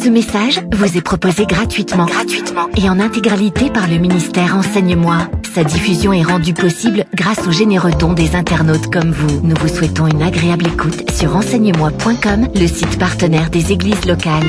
Ce message vous est proposé gratuitement et en intégralité par le ministère Enseigne-moi. Sa diffusion est rendue possible grâce aux généreux dons des internautes comme vous. Nous vous souhaitons une agréable écoute sur enseigne-moi.com, le site partenaire des églises locales.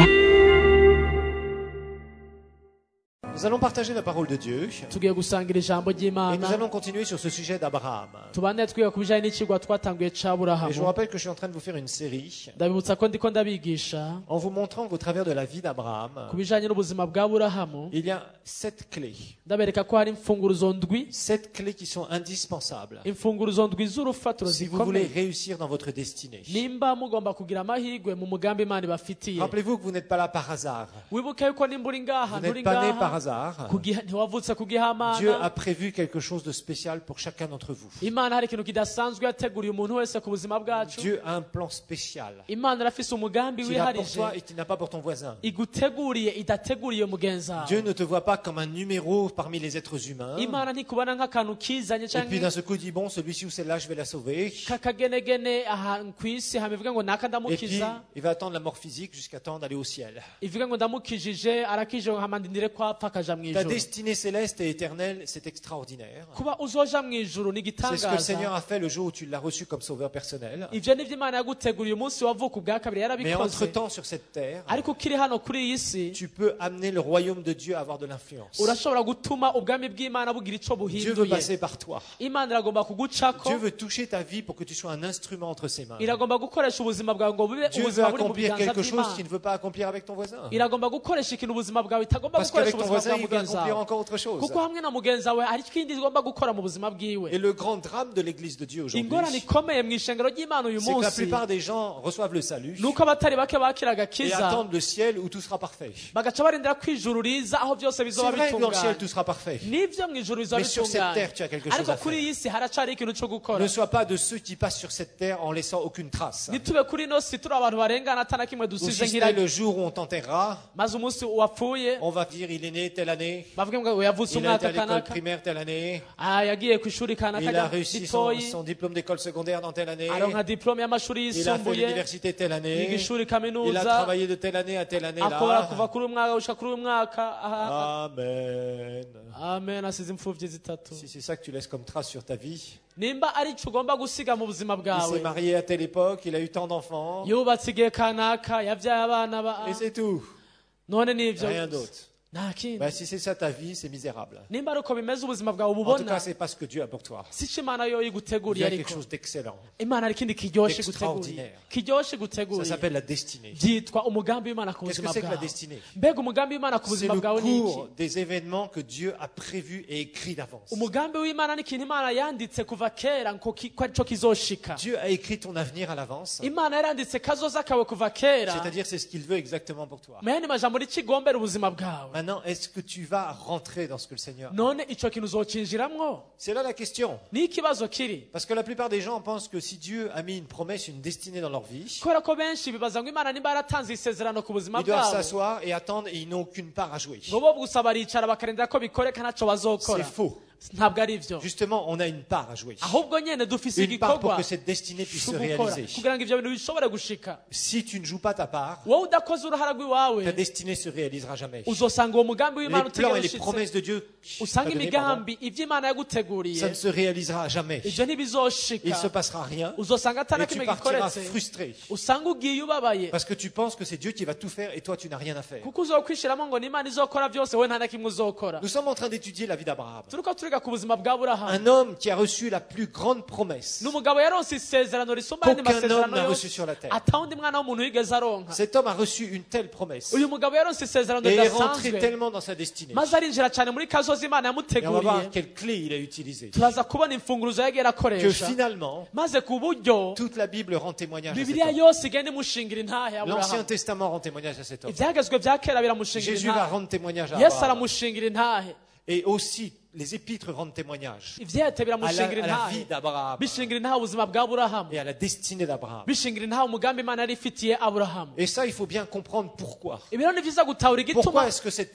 Nous allons partager la parole de Dieu tugiye gusangira ijambo et nous ry'Imana allons continuer sur ce sujet d'Abraham. tubane twiga ku bijanye n'icigwa twatanguye Et je vous c'Aburahamu. rappelle que je suis en train de vous faire une série Ndabibutsa ko ndiko ndabigisha en vous montrant qu'au travers de la vie d'Abraham, ku bijanye n'ubuzima bw'Aburahamu. il y a 7 clés. Ndabereka ko hari imfunguruzo ndwi 7 clés qui sont indispensables imfunguruzo ndwi z'urufatiro si vous voulez zikomeye réussir dans votre destinée. nimba mugomba kugira amahirwe mu mugambi Imana ibafitiye. Rappelez-vous que vous n'êtes pas là par hasard. wibuke yuko nimba uri ngaha Vous nturi n'êtes pas né par ngaha hasard. ntiwavutse ku Dieu a gihamana. prévu quelque chose de spécial pour chacun d'entre vous. Imana hari ikintu kidasanzwe yateguriye umuntu wese ku buzima bwacu. Dieu a un plan spécial Imana irafise umugambi qu'il a pour wiharije toi et qu'il n'a pas pour ton voisin. iguteguriye idateguriye mugenzi Dieu wawe. ne te voit pas comme un numéro parmi les êtres humains. Imana ntikubona nk'akantu kizanye Et puis d'un canke seul coup, il dit, bon, celui-ci ou celle-là, je vais la sauver. kakagenegene ahantu kw'isi hama ivuga ngo naka Et puis, ndamukiza il va attendre la mort physique jusqu'à temps d'aller au ciel. ivuga ngo ndamukijije arakije hama ndindire ko apfa akaja Ta mw'ijuru. destinée céleste et éternelle, c'est extraordinaire. kuba uzoja mw'ijuru ni C'est ce que le Seigneur igitangaza. a fait le jour où tu l'as reçu comme sauveur personnel. ivyo nivyo Imana yaguteguriye umunsi wavuka ubwa kabiri Mais yarabikoze. entre-temps, sur cette terre, ariko ukiri hano kuri iyi si tu peux amener le royaume de Dieu à avoir de l'influence. urashobora gutuma ubwami bw'Imana bugira ico Dieu veut buhinduye. passer par toi. Imana iragomba kugucako, Dieu veut toucher ta vie pour que tu sois un instrument entre ses mains. iragomba gukoresha ubuzima bwawe ngo bube Dieu veut ubuzima buri mu accomplir biganza quelque chose by'Imana. qu'il ne veut pas accomplir avec ton voisin. iragomba gukoresha ikintu ubuzima bwawe itagomba Parce gukoresha qu'avec ton ubuzima voisin, bwa il veut mugenzi accomplir wawe. encore autre chose. kuko hamwe na mugenzi wawe hari ikindi igomba gukora mu buzima bwiwe. Et le grand drame de l'église de Dieu aujourd'hui, ingorane ikomeye mu ishengero ry'Imana uyu c'est que la munsi plupart des gens reçoivent le salut nuko abatari bake bakira et agakiza attendent le ciel où tout sera parfait. bagaca barindira ko ijuru riza aho byose C'est bizoba vrai que dans le ciel bitunganye. tout sera parfait. nivyo mu ijuru bizoba Mais sur cette terre, tu as bitunganye, quelque chose ariko à kuri faire. iyi si haracari ikintu co gukora. Ne sois pas de ceux qui passent sur cette terre en laissant aucune trace. nitube kuri ino si turi abantu barengana atana kimwe Ou dusize si c'était nk'iragi. le jour où on t'enterrera, maze umunsi wapfuye on va dire il est né telle année, bavuge ngo yavutse il a été umwaka à l'école kanaka, primaire telle année, yagiye ku ishuri kanaka il a rya réussi son gitoyi, diplôme d'école secondaire dans telle année, aronka diplome y'amashuri il a fait yisumbuye, l'université telle yiga année, ishuri il a kaminuza, travaillé de telle année à telle année akora kuva là. kuri uyu mwaka gushika kuri uyu mwaka. Amen. amen. asize imfuvyi zitatu. Si c'est ça que tu laisses comme trace sur ta vie, nimba ari ico ugomba gusiga mu buzima il bwawe, s'est marié à telle époque, il a eu tant d'enfants, yubatse igihe kanaka, yavyaye abana et c'est tout. none nivyo Rien d'autre. nta kindi. Ben, si c'est ça ta vie, c'est misérable. nimba ari uko bimeze ubuzima bwawe En tout ububona, cas, c'est pas ce que Dieu a pour toi. si co Imana yo Il y iguteguriye a quelque ariko chose d'excellent. Imana hari ikindi kiryoshe Extraordinaire. guteguriye, kiryoshe Ça guteguriye, s'appelle la destinée. byitwa umugambi w'Imana ku Qu'est-ce que buzima c'est que la bwawe. destinée? mbega umugambi w'Imana ku C'est buzima le bwawe ni iki? cours des événements que Dieu a prévus et écrits d'avance. umugambi w'Imana ni ikintu Imana yanditse kuva kera ko arico kizoshika. Dieu a écrit ton avenir à l'avance. Imana yaranditse kazoza kawe kuva kera, C'est-à-dire, c'est ce qu'il veut exactement pour toi. menya ni majambo rikigombera ubuzima bwawe. Maintenant, est-ce que tu vas rentrer dans ce que le Seigneur a? none ico kintu uzocinjiramwo? C'est là la question. ni ikibazo kiri, Parce que la plupart des gens pensent que si Dieu a mis une promesse, une destinée dans leur vie, kubera ko benshi bibaza ngo Imana nimba yaratanze isezerano ku buzima ils doivent bwabo s'asseoir et attendre et ils n'ont aucune part à jouer. ngo bo gusa baricara bakarindira ko bikoreka ntaco C'est bazokora. faux. ntabwo ari ivyo. Justement, on a une part à jouer. ahubwo nyene dufise Une part pour igikorwa que cette destinée puisse se cyo gukora réaliser. kugira ngo ivyo bintu bishobore gushika. Si tu ne joues pas ta part, wowe udakoze uruhara ta rw'iwawe, destinée se réalisera jamais. uzosanga uwo mugambi Les w'Imana plans et les utigera promesses ushitse, de Dieu usanga t'a donné, pardon, imigambi ivy'Imana yaguteguriye ça ne se réalisera jamais. ivyo ntibizoshika. Il se passera rien uzosanga atana et tu kimwe partiras gikoretse, frustré usanga ugiye ubabaye parce que tu penses que c'est Dieu qui va tout faire et toi tu n'as rien à faire. kuko uzokwishiramo ngo n'Imana izokora byose, we nta na kimwe uzokora. Nous sommes en train d'étudier la vie d'Abraham, turiko turiga ku buzima bwa Aburahamu, un homme qui a reçu la plus grande promesse n'umugabo yaronse isezerano risumba ayandi qu'aucun homme masezerano n'a reçu yose sur la terre. atawundi mwana w'umuntu yigeze aronka. Cet homme a reçu une telle promesse uyu mugabo yaronse isezerano et est rentré ridasanzwe, tellement dans sa destinée. maze arinjira cyane muri kazoza Imana Et on va voir yamuteguriye. quelle clé il a utilisée. turaza kubona imfunguruzo yagiye Que arakoresha, finalement, maze ku buryo toute la Bible rend témoignage à cet bibiliya homme. yose igenda imushingira intahe L'Ancien Aburahamu. Testament rend témoignage à cet homme. ibyagezwe bya kera biramushingira Jésus va intahe, rendre témoignage à yesu Abraham. aramushingira intahe, Et aussi, les épîtres rendent témoignage ivyete à biramushingira la vie intahe, d'Abraham bishingira intahe ubuzima bwa Aburahamu, et à la destinée d'Abraham. bishingira intahe umugambi Imana yari ifitiye Aburahamu. Et ça, il faut bien comprendre pourquoi. ibi rero ni vyiza gutahura igituma Pourquoi est-ce que cet homme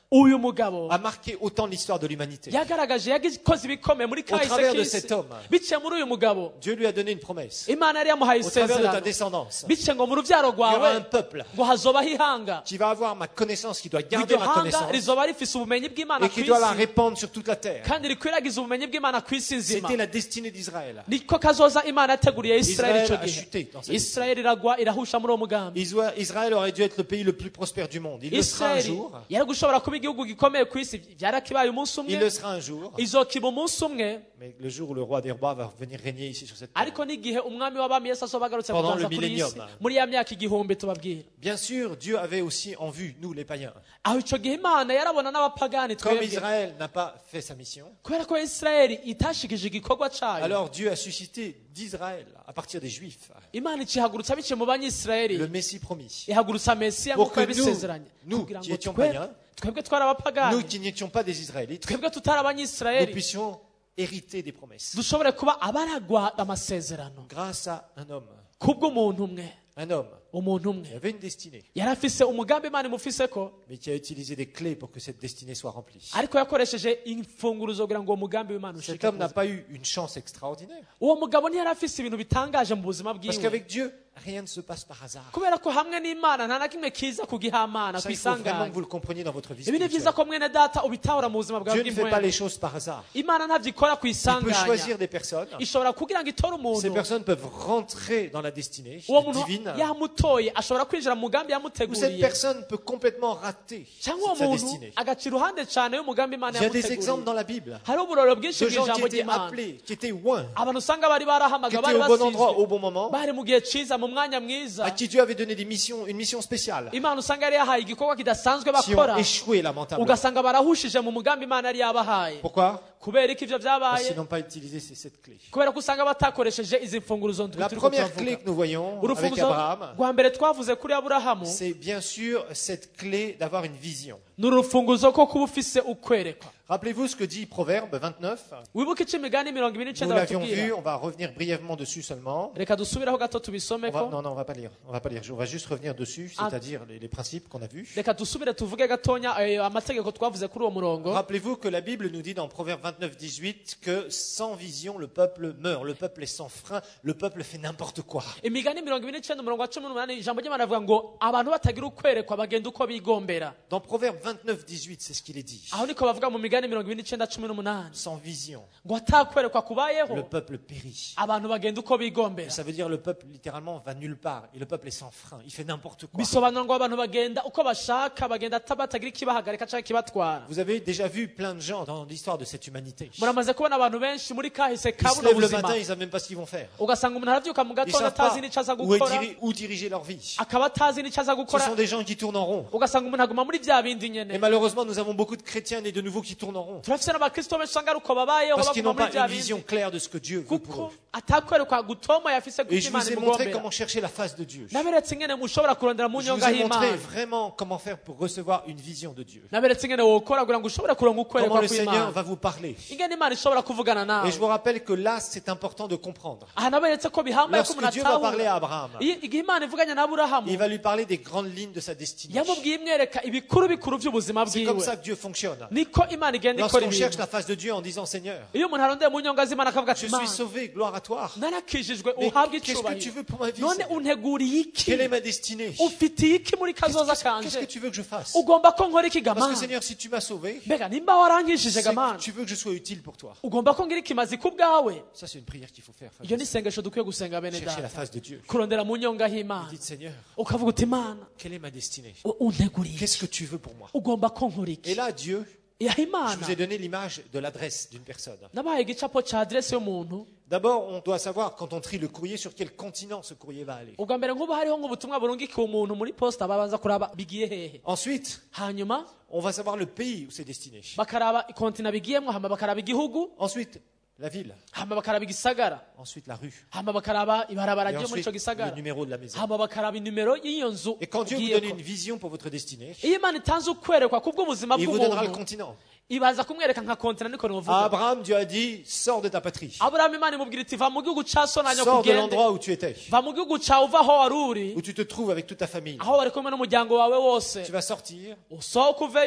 uyu mugabo a marqué autant l'histoire de l'humanité. yagaragaje yakoze ibikomeye muri kahise travers de k'isi cet homme, biciye muri uyu mugabo Dieu lui a donné une promesse. imana yari yamuhaye Au travers de ta isezerano descendance, biciye ngo mu rubyaro il y aura rwawe un peuple ngo hazobaho ihanga qui va avoir ma connaissance, qui doit garder iryo ma hanga connaissance rizoba rifise ubumenyi bw'imana et ku qui doit la isi répandre sur toute la terre. kandi rikwiragiza ubumenyi bw'imana ku isi nzima C'était la destinée d'Israël. niko kazoza imana yateguriye isirayeli icyo Israël a gihe chuté dans sa isirayeli iragwa irahusha muri uwo mugambi Israël aurait dû être le pays le plus prospère du monde. Il le sera un isirayeli jour. yari gushobora kuba igihugu gikomeye ku isi byarakibaye umunsi Il umwe le sera un jour. izokiba umunsi umwe Mais le jour où le roi des rois va venir régner ici sur cette terre. ariko n'igihe umwami w'abami yesu azoba agarutse Pendant kuganza le kuri iyi si millennium. muri ya myaka igihumbi tubabwira Bien sûr, Dieu avait aussi en vue, nous les païens. aho icyo gihe imana yarabona n'abapagani Comme twebwe Israël n'a pas fait sa mission, kubera ko isirayeli itashikije igikorwa cayo alors Dieu a suscité d'Israël, à partir des Juifs, imana ikihagurutsa biciye mu banyisirayeli le Messie promis. ihagurutsa mesiya Pour nk'uko que yabisezeranye nous kugira qui ngo étions twe- païens, twebwe twari Nous abapagani qui n'étions pas des Israélites, twebwe tutari nous abanyisirayeli puissions hériter des promesses. dushobore kuba abaragwa amasezerano Grâce à un homme. kubw'umuntu umwe Un homme umuntu umwe qui avait une destinée, yari afise umugambi imana imufise ko mais qui a utilisé des clés pour que cette destinée soit remplie. ariko yakoresheje imfunguruzo kugira ngo uwo mugambi w'imana Cet ushike homme n'a ku- pas eu une chance extraordinaire. uwo mugabo ntiyari afise ibintu bitangaje mu buzima Parce bwiwe qu'avec Dieu, rien ne se passe par hasard. kubera ko hamwe n'imana nta na kimwe kiza kugihamana Ça, il faut vraiment que kwisanganya vous le compreniez dans votre vie ibi ni byiza spirituelle. ko mwene data ubitahura mu buzima bwawe Dieu ne fait pas les bw'impwemu choses par hasard. imana ntabyo ikora Il peut kwisanganya choisir des personnes. ishobora kugira ngo itore Ces umuntu personnes peuvent rentrer dans la destinée uwo muntu divine. yamutoye ashobora kwinjira mu mugambi Ou cette yamuteguriye personne peut complètement rater cyangwa uwo sa muntu destinée. agaca iruhande cyane y'umugambi imana Il y a des exemples yamuteguriye dans la Bible hari uburoro bwinshi de gens qui bw'ijambo étaient ry'imana appelés, qui étaient oints, abantu usanga bari barahamagawe qui bari étaient au bon endroit basizwe au bon moment, bari mu gihe cyiza mu mwanya mwiza à qui Dieu avait donné une mission spéciale, imana usanga yari yahaye igikorwa kidasanzwe qui ont bakora échoué lamentablement. ugasanga barahushije mu mugambi imana yari yabahaye Pourquoi? kubera ko ivyo Parce byabaye qu'ils n'ont pas utilisé cette clé. kubera ko usanga batakoresheje izi mfunguruzo ndwi La turiko première turavuga. clé que nous voyons avec urufunguzo Abraham, rwa mbere twavuze kuri aburahamu c'est bien sûr cette clé d'avoir une vision. ni urufunguzo ko kuba ufise ukwerekwa Rappelez-vous ce que dit Proverbe 29. wibuke ico imigani 29 Nous l'avions vu, batubwira on va revenir brièvement dessus seulement. reka dusubiraho gato tubisomeko Non, on va pas lire. On va pas lire. On va juste revenir dessus, c'est-à-dire les principes qu'on a vus. reka dusubire tuvuge gatonya amategeko twavuze kuri uwo murongo Rappelez-vous que la Bible nous dit dans Proverbe 29, 18 que sans vision, le peuple meurt, le peuple est sans frein, le peuple fait n'importe quoi. imigani 29 umurongo wa 18 ijambo ry'imana rivuga ngo abantu batagira ukwerekwa bagenda uko bigombera Dans Proverbe 29, 18, c'est ce qu'il est dit. aho niko bavuga mu migani 29 18 Sans vision, ngo atakwerekwa le kubayeho peuple périt. abantu bagenda uko bigombera Ça veut dire le peuple littéralement va nulle part et le peuple est sans frein, il fait n'importe quoi. bisobanura ngo abantu bagenda uko bashaka bagenda batagira ikibahagarika cyangwa ikibatwara Vous avez déjà vu plein de gens dans l'histoire de cette humanité. muramaze kubona abantu benshi muri kahise Ils ka se buno lèvent le buzima matin, ils savent même pas ce qu'ils vont faire. ugasanga umuntu arabyuka mu Ils gatondo savent pas atazi n'icyo aza gukora où diriger leur vie. akaba atazi n'icyo aza Ce gukora sont des gens qui tournent en rond. ugasanga umuntu aguma muri bya bindi Et nyene malheureusement, nous avons beaucoup de chrétiens nés de nouveau qui tournent en rond. turafise n'abakristo benshi usanga ari uko babayeho Parce qu'ils baguma n'ont muri pas bya une vision bindi claire de ce que Dieu veut pour kuko eux. atakwerekwa gutoma yafise Et kuko je imana vous ai montré imugombera comment chercher la face de Dieu. naberetse ingene mushobora kurondera mu Je vous nyonga ai montré y'imana vraiment comment faire pour recevoir une vision de Dieu. naberetse ingene wokora kugira ngo ushobore kuronka Comment ukwerekwa le Seigneur kw'imana va vous parler. ingene imana ishobora kuvugana Et nawe je vous rappelle que là, c'est important de comprendre. aha naberetse ko bihambaye ko Lorsque umuntu Dieu va parler à atahura Abraham, igihe imana ivuganye na aburahamu il va lui parler des grandes lignes de sa destinée. yamubwiye imwereka ibikuru bikuru by'ubuzima C'est comme bwiwe ça que Dieu fonctionne. niko imana igenda ikora Lorsqu'on cherche ibintu la face de Dieu en disant Seigneur, iyo umuntu arondeye mu nyonga z'imana akavuga ati je suis mana sauvé, gloire à toi. narakijijwe Mais uhabwe qu'est-ce que tu icubahiro veux pour ma vie, none Seigneur? unteguriye iki Quelle est ma destinée? ufitiye iki muri kazoza Qu'est-ce que kanje tu veux que je fasse? ugomba ko nkora iki Parce que gamana Seigneur, si tu m'as sauvé, mbega nimba warankishije c'est gamana que tu veux que je sois utile pour toi. ugomba ko ngira ikimazi ku bwawe Ça, c'est une prière qu'il faut faire. frère. iyo ni isengesho dukwiye gusenga bene Chercher la data face de Dieu. kurondera mu nyonga h'imana Dites Seigneur, ukavuga uti imana quelle est ma destinée? unteguriye Qu'est-ce que tu veux pour moi? ugomba ko nkora iki Et là, Dieu, yaha je imana vous ai donné l'image de l'adresse d'une personne. nabahaye igicapo ca aderesi y'umuntu D'abord, on doit savoir, quand on trie le courrier, sur quel continent ce courrier va aller. ubwa mbere nk'ubu hariho nk'ubutumwa burungikiwe umuntu muri posita babanza kuraba bigiye hehe Ensuite, hanyuma on va savoir le pays où c'est destiné. bakaraba kontina bigiyemo hama bakaraba igihugu Ensuite, la ville. hama bakaraba igisagara Ensuite, la rue. hama bakaraba ibarabara Et ryo muri ensuite, ico gisagara le numéro de la maison. hama bakaraba inimero y'iyo nzu Et quand Dieu vous ugiyeko. donne une vision pour votre destinée, iyo imana itanze ukwerekwa kubw'ubuzima il vous donnera le bw'umuntu continent. ibaza kumwereka nka kontina niko À novuga Abraham, Dieu a dit, sors de ta patrie. aburahamu imana imubwira iti va mu gihugu ca so nanyo Sors de kugende l'endroit où tu étais, va mu gihugu cawe uva aho wari uri où tu te trouves avec toute ta famille. aho bari kumwe n'umuryango wawe wose Tu vas sortir usohoke uveyo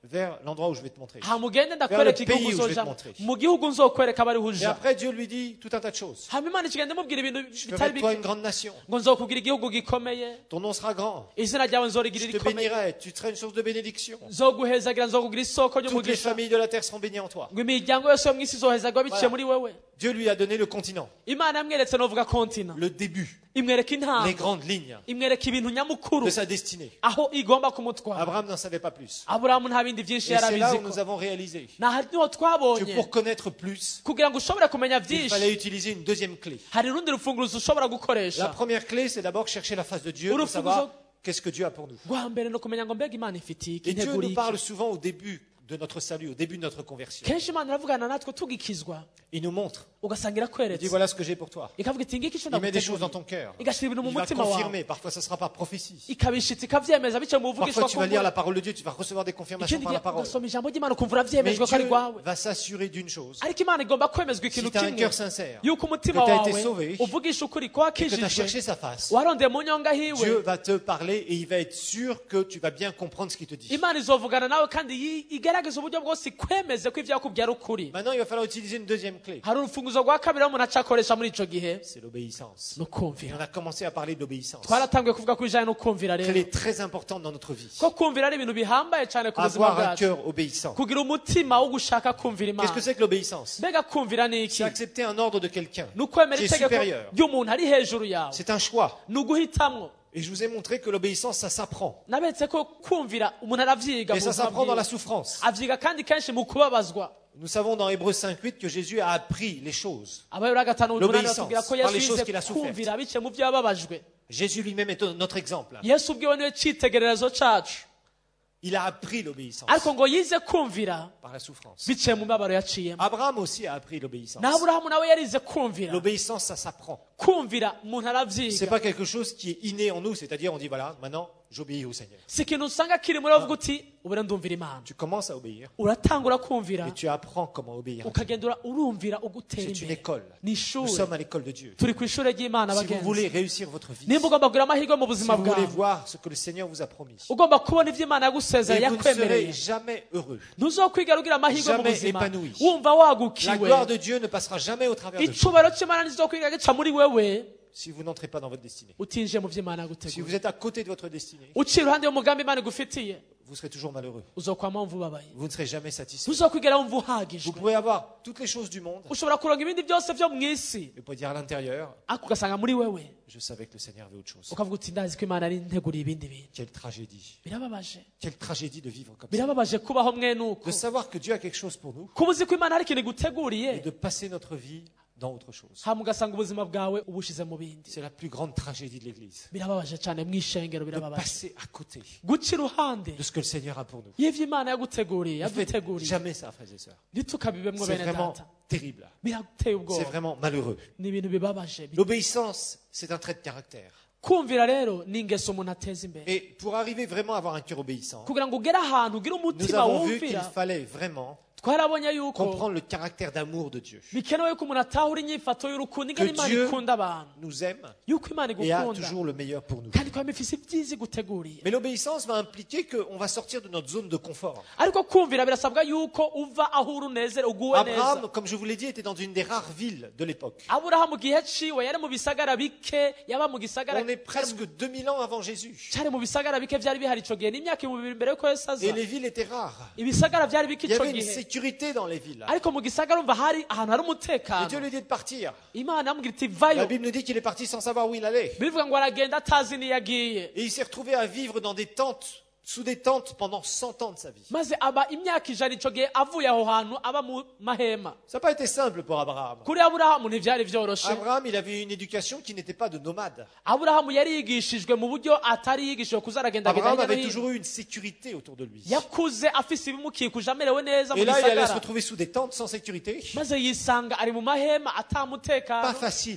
vers l'endroit où je vais te montrer. hama ugende ndakwereka Vers le igihugu pays où je vais te uzojamo montrer. mu gihugu nzokwereka aba ariho Et uja après, Dieu lui dit tout un tas de choses. hama imana ikigenda imubwira ibintu Je bitari ferai de toi bike une grande nation. ngo nzokugira igihugu gikomeye Ton nom sera grand. izina ryawe Je nzorigirira te rikomeye bénirai. Tu seras une source de bénédiction. nzoguhezagira nzokugira isoko Toutes les ry'umugisha familles de la terre seront bénies en toi. ngo imiryango yose yo mu isi izohezagwa biciye Voilà. muri wewe Dieu lui a donné le continent, imana yamweretse novuga kontina le début, imwereka les intango grandes lignes imwereka ibintu nyamukuru de sa destinée. aho igomba kumutwara Abraham n'en savait pas plus. aburahamu nta bindi byinshi Et c'est là yarabizi où nous avons réalisé niho que twabonye pour connaître plus, kugira ngo ushobore kumenya il byinshi fallait utiliser une deuxième clé. hari urundi rufunguzo ushobora La gukoresha première clé, c'est d'abord chercher la face de Dieu pour Urufunguzo- savoir qu'est-ce que Dieu a pour nous. rwa mbere ni ukumenya ngo mbega imana ifitiye iki Et Dieu integura nous parle iki souvent au début de notre salut, au début de notre conversion. kenshi imana iravugana natwe tugikizwa Il nous montre. ugasanga Il dit irakweretse voilà ce que j'ai pour toi. ikavuga iti ngiki icyo Il met des choses dans ndaguteguriye ton cœur. igashyira ibintu mu Il va mutima wawe confirmer. Parfois, ça sera par prophétie. ikabishitsa ikabyemeza biciye mu Parfois, buvugishwa tu vas lire kumbura la parole de Dieu, tu vas recevoir des confirmations ikindi par gihe la parole. ugasoma ijambo ry'imana ukumva Mais urabyemejwe ko ari Dieu rwawe va s'assurer d'une chose. ariko imana igomba kwemezwa Si ikintu tu as un kimwe cœur sincère, yuko umutima que tu as été wawe sauvé, uvugisha ukuri ko et que tu as wakijijwe cherché sa face, warondeye mu nyonga Dieu hiwe va te parler et il va être sûr que tu vas bien comprendre ce qu'il te dit. imana izovugana nawe kandi igerageza uburyo bwose ikwemeze ko ibyo yakubwira ari ukuri Maintenant, il va falloir utiliser une deuxième clé. hari urufunguzo rwa kabiri aho umuntu acakoresha muri ico gihe C'est l'obéissance. no Et kumvira on a commencé à parler de l'obéissance. twaratanguye kuvuga ku bijanye no kumvira Elle rero est très importante dans notre vie. ko kumvira ari ibintu bihambaye cyane ku buzima Avoir un bwacu cœur obéissant. kugira umutima wo gushaka kumvira Qu'est-ce imana que c'est que l'obéissance? mbega kumvira ni iki C'est accepter un ordre de quelqu'un ni ukwemera qui est itegeko supérieur. ry'umuntu ari hejuru yawe C'est un choix. ni uguhitamwo Et je vous ai montré que l'obéissance, ça s'apprend. nabetse ko kumvira umuntu aravyiga Et mu ça buzima s'apprend dans la bwiwe. souffrance. avyiga kandi kenshi mu kubabazwa Nous savons dans Hébreux 5.8 que Jésus a appris les choses. abayobora gatanu umunani L'obéissance, batubwira ko par les yesu choses qu'il a yize souffert. kumvira biciye mu byo yababajwe Jésus lui-même est notre exemple. yesu ubwiwe niwe citegererezo cacu Il a appris l'obéissance ariko ngo yize kumvira par la souffrance. biciye mu mibabaro yaciyemo Abraham aussi a appris l'obéissance. na aburahamu nawe yarize kumvira L'obéissance, ça s'apprend. kumvira umuntu C'est aravyiga pas quelque chose qui est inné en nous, c'est-à-dire on dit voilà, maintenant j'obéis au Seigneur. si ikintu usanga kiri muri wowe uvuga uti ubure ndumvira imana Tu commences à obéir uratangura kumvira et tu apprends comment obéir. à Dieu. ukagenda urumvira ugutera C'est une imbere école. ni Nous ishuri sommes à l'école de Dieu. turi ku ishuri ry'imana Si vous bagenzi voulez réussir votre vie, nimba ugomba kugira amahirwe mu si buzima vous voulez bwawe voir ce que le Seigneur vous a promis, ugomba kubona ibyo imana yagusezeye et vous ne serez yakwemereye jamais heureux. ntuzokwigera ugira amahirwe mu Jamais buzima épanoui. wumva La wagukiwe gloire de Dieu ne passera jamais au travers de vous icubahiro cy'imana ntizokwiga gica muri wewe si vous n'entrez pas dans votre destinée. utinjiye mu byo imana Si yagutegura vous êtes à côté de votre destinée, uciye iruhande y'umugambi imana igufitiye vous serez toujours malheureux. uzokwama wumva ubabaye Vous ne serez jamais satisfait. ntuzokwigera wumva Vous uhagijwe pouvez avoir toutes les choses du monde, ushobora kuronga ibindi byose byo mu isi mais pour dire à l'intérieur, ariko ugasanga muri wewe je savais que le Seigneur veut autre chose. ukavuga uti ndazi ko imana ari nteguriye ibindi bintu Quelle tragédie. birababaje Quelle tragédie de vivre comme ça. birababaje kubaho mwene uko De savoir que Dieu a quelque chose pour nous kuba uzi ko imana hari ikintu et iguteguriye de passer notre vie dans autre chose. hama ugasanga ubuzima bwawe ubushize mu bindi C'est la plus grande tragédie de l'Église. birababaje cyane mu ishengero De birababaje passer à côté guca iruhande de ce que le Seigneur a pour nous. y'ivyo imana yaguteguriye Ne faites yaduteguriye jamais ça, frères et sœurs. ntitukabibemwo C'est bene vraiment data terrible. birateye C'est ubwoba vraiment malheureux. ni ibintu bibabaje L'obéissance, c'est un trait de caractère. kumvira rero ni ingeso umuntu ateza imbere Et pour arriver vraiment à avoir un cœur obéissant, kugira ngo ugere ahantu ugire nous umutima avons vu qu'il wumvira fallait vraiment twarabonye yuko comprendre le caractère d'amour de Dieu. bikenewe yuko umuntu atahura inyifato y'urukundo ingana Que imana Dieu ikunda abantu nous aime yuko imana et a igukunda toujours le meilleur pour nous. kandi ko ifise ibyiza iguteguriye Mais l'obéissance va impliquer qu'on va sortir de notre zone de confort. ariko kumvira birasabwa yuko uva aho uri unezere uguwe neza Abraham, comme je vous l'ai dit, était dans une des rares villes de l'époque. aburahamu mu gihe ciwe yari mu bisagara bike yaba mu gisagara On est presque 2000 ans avant Jésus. cyari mu bisagara bike byari bihari ico gihe n'imyaka 2000 mbere yuko yesu aza Et les villes étaient rares. ibisagara byari bike Il y ico avait une gihe sécurité dans les villes. ariko mu gisagara umva hari ahantu hari Et Dieu umutekano lui dit de partir. imana yamubwira iti La vayo Bible nous dit qu'il est parti sans savoir où il allait. bivuga ngo aragenda atazi niyo agiye Et il s'est retrouvé à vivre dans des tentes, sous des tentes pendant 100 ans de sa vie. maze aba imyaka ijana ico gihe avuye aho hantu aba mu mahema Ça n'a pas été simple pour Abraham. kuri aburahamu ntivyari vyoroshe Abraham, il avait une éducation qui n'était pas de nomade. aburahamu yari yigishijwe mu buryo atari yigishijwe kuza aragendagenda Abraham hirya no avait hino toujours eu une sécurité autour de lui. yakuze afise ibimukikuje amerewe neza mu Et là, il allait se gisagara retrouver sous des tentes sans sécurité. maze yisanga ari mu mahema ata Pas mutekano facile.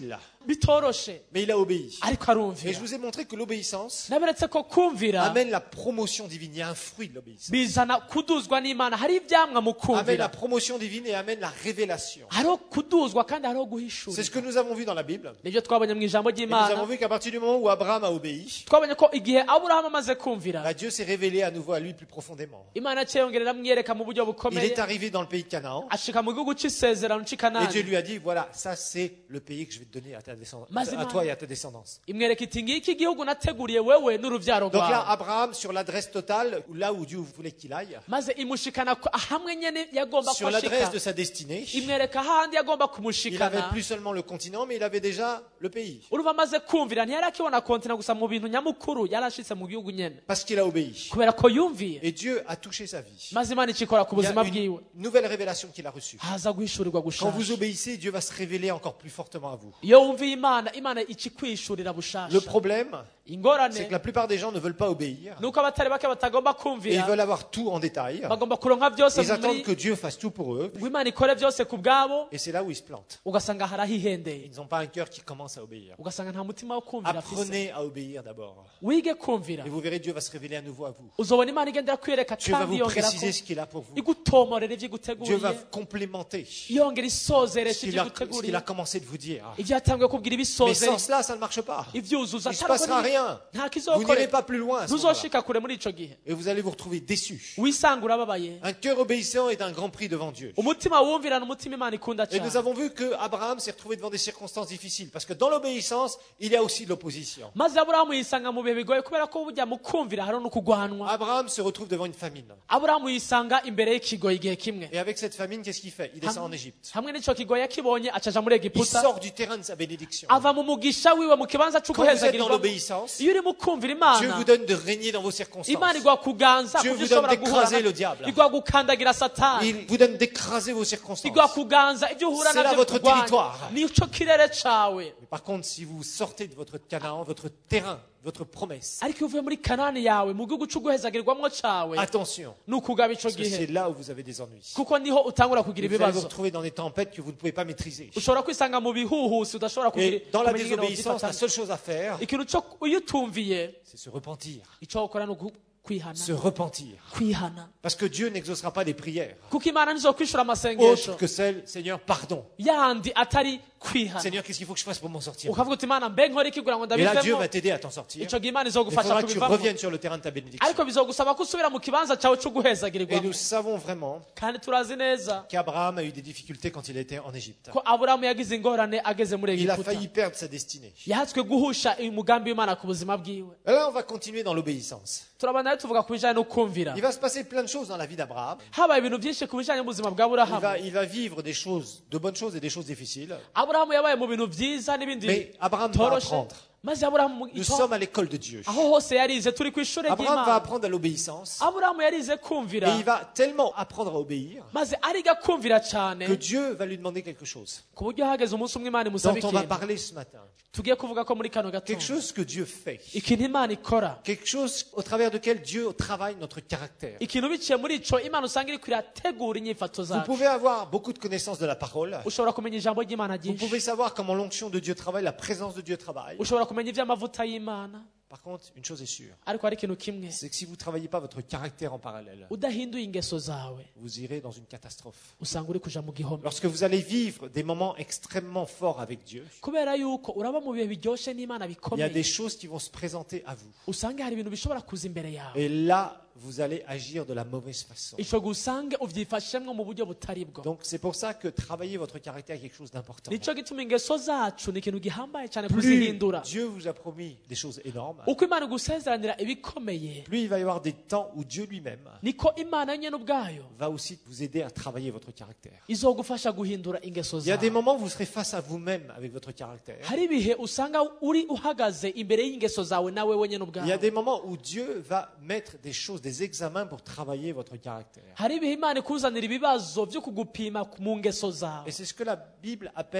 bitoroshe Mais il a obéi. ariko Et arumvira je vous ai montré que l'obéissance naberetse ko kumvira amène la promotion divine. Il y a un fruit de l'obéissance. bizana kuduzwa n'imana hari ibyamwa mu Amène la kumvira promotion divine et amène la révélation. hariho kuduzwa kandi hariho C'est ce que guhishurira nous avons vu dans la Bible. nibyo twabonye mu ijambo Et nous ry'imana avons vu qu'à partir du moment où Abraham a obéi, twabonye ko igihe aburahamu amaze kumvira bah, Dieu s'est révélé à nouveau à lui plus profondément. imana cyeyongerera amwereka mu buryo Il bukomeye est arrivé dans le pays de Canaan ashika mu gihugu cy'isezerano cy'i et Dieu kanani lui a dit, voilà, ça c'est le pays que je vais te donner à ta descendance, Mazima. à toi et à ta descendance. imwereka iti ngiki igihugu nateguriye wewe n'urubyaro Donc là, rwawe Abraham, sur l'adresse totale, là où Dieu voulait qu'il aille, maze imushikana hamwe nyene yagomba sur l'adresse kuhashika de sa destinée, imwereka hahandi yagomba il avait kumushikana plus seulement le continent, mais il avait déjà le pays. uruva amaze kumvira ntiyari akibona kontina gusa mu bintu nyamukuru yari ashitse mu gihugu nyene Parce qu'il a obéi. kubera ko yumviye Et Dieu a touché sa vie. maze imana ikikora ku Il y a buzima bwiwe une nouvelle révélation qu'il a reçue. haza guhishurirwa Quand vous gushasha obéissez, Dieu va se révéler encore plus fortement à vous. iyo wumviye imana ikikwishurira Le bushasha problème, ingorane c'est que la plupart des gens ne veulent pas obéir. nuko abatari bake batagomba Et ils kumvira veulent avoir tout en détail. bagomba kuronka byose Ils attendent muri que Dieu fasse tout pour eux. ngo imana ikore byose ku bwabo Et c'est là où ils se plantent. ugasanga harahihendeye Ils n'ont pas un cœur qui commence à obéir. ugasanga nta mutima wo kumvira afise Apprenez à obéir d'abord. wige kumvira Et vous verrez, Dieu va se révéler à nouveau à vous. uzobona imana igendera kwereka Dieu va kandi vous yongera ko préciser ce qu'il a pour vous. igutomorera ibyo Dieu va iguteguriye complémenter yongera isozeresha ce ibyo qu'il iguteguriye a commencé de vous dire. ibyo yatangiye kubwira Mais ibisozere sans cela, ça ne marche pas. ibyuzuza Il ne se passera rien. nta Vous kizokore n'irez pas plus loin à ce moment-là. ntuzoshika kure muri ico gihe Et vous allez vous retrouver déçus. wisanga urababaye Un cœur obéissant est un grand prix devant Dieu. umutima wumvirana umutima imana ikunda Et nous cyane avons vu que Abraham s'est retrouvé devant des circonstances difficiles. Parce que dans l'obéissance, il y a aussi de l'opposition. maze aburahamu yisanga mu bihe bigoye kubera ko burya mu kumvira hariho no kugwanwa Abraham se retrouve devant une famine. aburahamu yisanga imbere y'ikigoyi igihe kimwe Et avec cette famine, qu'est-ce qu'il fait? Il descend en Égypte. hamwe n'ico kigoyi akibonye acaja muri Il egiputa sort du terrain de sa bénédiction. ava mu mugisha wiwe mu kibanza Quand vous êtes dans c'uguhezagirirwa l'obéissance, iyo uri mu kumvira Dieu imana vous donne de régner dans vos circonstances. imana igwa kuganza Dieu ku byo vous donne ushobora d'écraser guhura le diable. igwa gukandagira satani Il vous donne d'écraser vos circonstances. igwa kuganza ibyo uhura C'est là navyo votre kurwanya. territoire. nico kirere cawe Mais par contre, si vous sortez de votre Canaan, votre terrain, votre promesse, ariko iyo uvuye muri kanani yawe mu gihugu c'uguhezagirirwamwo cawe attention, ni ukugaba ico parce que c'est gihe là où vous avez des ennuis. kuko niho utangura kugira Vous allez vous ibibazo retrouver dans des tempêtes que vous ne pouvez pas maîtriser. ushobora kwisanga mu bihuhusi udashobora kugira Et dans la kumenya ingene désobéissance, la wovyifatanya. seule chose à faire, ikintu co iyo utumviye c'est se repentir. ico ukora ni kwihana Se repentir. kwihana Parce que Dieu n'exaucera pas des prières kuko imana ntizokwishura amasengesho autres que celles, Seigneur, pardon. yandi atari kwihana Seigneur, qu'est-ce qu'il faut que je fasse pour m'en sortir? ukavuga uti imana mbe nkora iki kugira ngo Et là, Dieu ndabivemo va t'aider à t'en sortir. ico gihe imana Il izogufasha faudra que tu kubivamo reviennes sur le terrain de ta bénédiction. ariko bizogusaba ko usubira mu kibanza cawe Et c'uguhezagirirwamo nous savons vraiment kandi turazi neza qu'Abraham a eu des difficultés quand il était en Égypte. ko aburahamu yagize ingorane ageze muri Il a egiputa failli perdre sa destinée. yahatswe guhusha umugambi w'imana ku buzima bwiwe Et là, on va continuer dans l'obéissance. turabana rero tuvuga ku bijanye no kumvira Il va se passer plein de choses dans la vie d'Abraham. habaye ibintu byinshi ku bijanye n'ubuzima bwa aburahamu Il va vivre des choses, de bonnes choses et des choses difficiles. aburahamu yabaye mu bintu byiza n'ibindi Mais Abraham va bitoroshe apprendre. maze aburahamu Nous sommes à l'école de Dieu. aho hose yarize turi ku ishuri Abraham va ry'imana apprendre à l'obéissance. aburahamu yarize Et kumvira il va tellement apprendre à obéir maze ariga kumvira cyane que Dieu va lui demander quelque chose ku buryo hageze umunsi umwe imana imusaba dont on va ikintu parler ce matin. tugiye kuvuga ko muri kano Quelque gatondo chose que Dieu fait. ikintu imana ikora Quelque chose au travers duquel Dieu travaille notre caractère. ikintu biciye muri ico imana usanga iri kwirategura inyifato Vous zacu pouvez avoir beaucoup de connaissances de la parole. ushobora kumenya ijambo ry'imana Vous pouvez ryinshi savoir comment l'onction de Dieu travaille, la présence de Dieu travaille. ushobora kumenya ivy'amavuta y'imana Par contre, une chose est sûre, ariko hari ikintu kimwe c'est que si vous ne travaillez pas votre caractère en parallèle, udahinduye ingeso zawe vous irez dans une catastrophe. usanga uri kuja mu gihome Lorsque vous allez vivre des moments extrêmement forts avec Dieu, kubera yuko uraba mu bihe biryoshe n'imana il y a bikomeye des choses qui vont se présenter à vous. usanga hari ibintu bishobora kuza imbere yawe Et là, vous allez agir de la mauvaise façon. ico gusange uvyifashemwo mu buryo butari bwo Donc c'est pour ça que travailler votre caractère est quelque chose d'important. nico gituma ingeso zacu ni ikintu gihambaye cyane Plus kuzihindura Dieu vous a promis des choses énormes, uko imana igusezeranira ibikomeye plus il va y avoir des temps où Dieu lui-même niko imana nyene ubwayo va aussi vous aider à travailler votre caractère. izogufasha guhindura ingeso Il y a des zawe moments où vous serez face à vous-même avec votre caractère. hari ibihe usanga uri uhagaze imbere y'ingeso zawe nawe wenyene Il y a ubwawe des moments où Dieu va mettre des choses, des examens pour travailler votre caractère. hari ibihe imana ikuzanira ibibazo vyo kugupima mu ngeso zawe Et c'est ce que la Bible appelle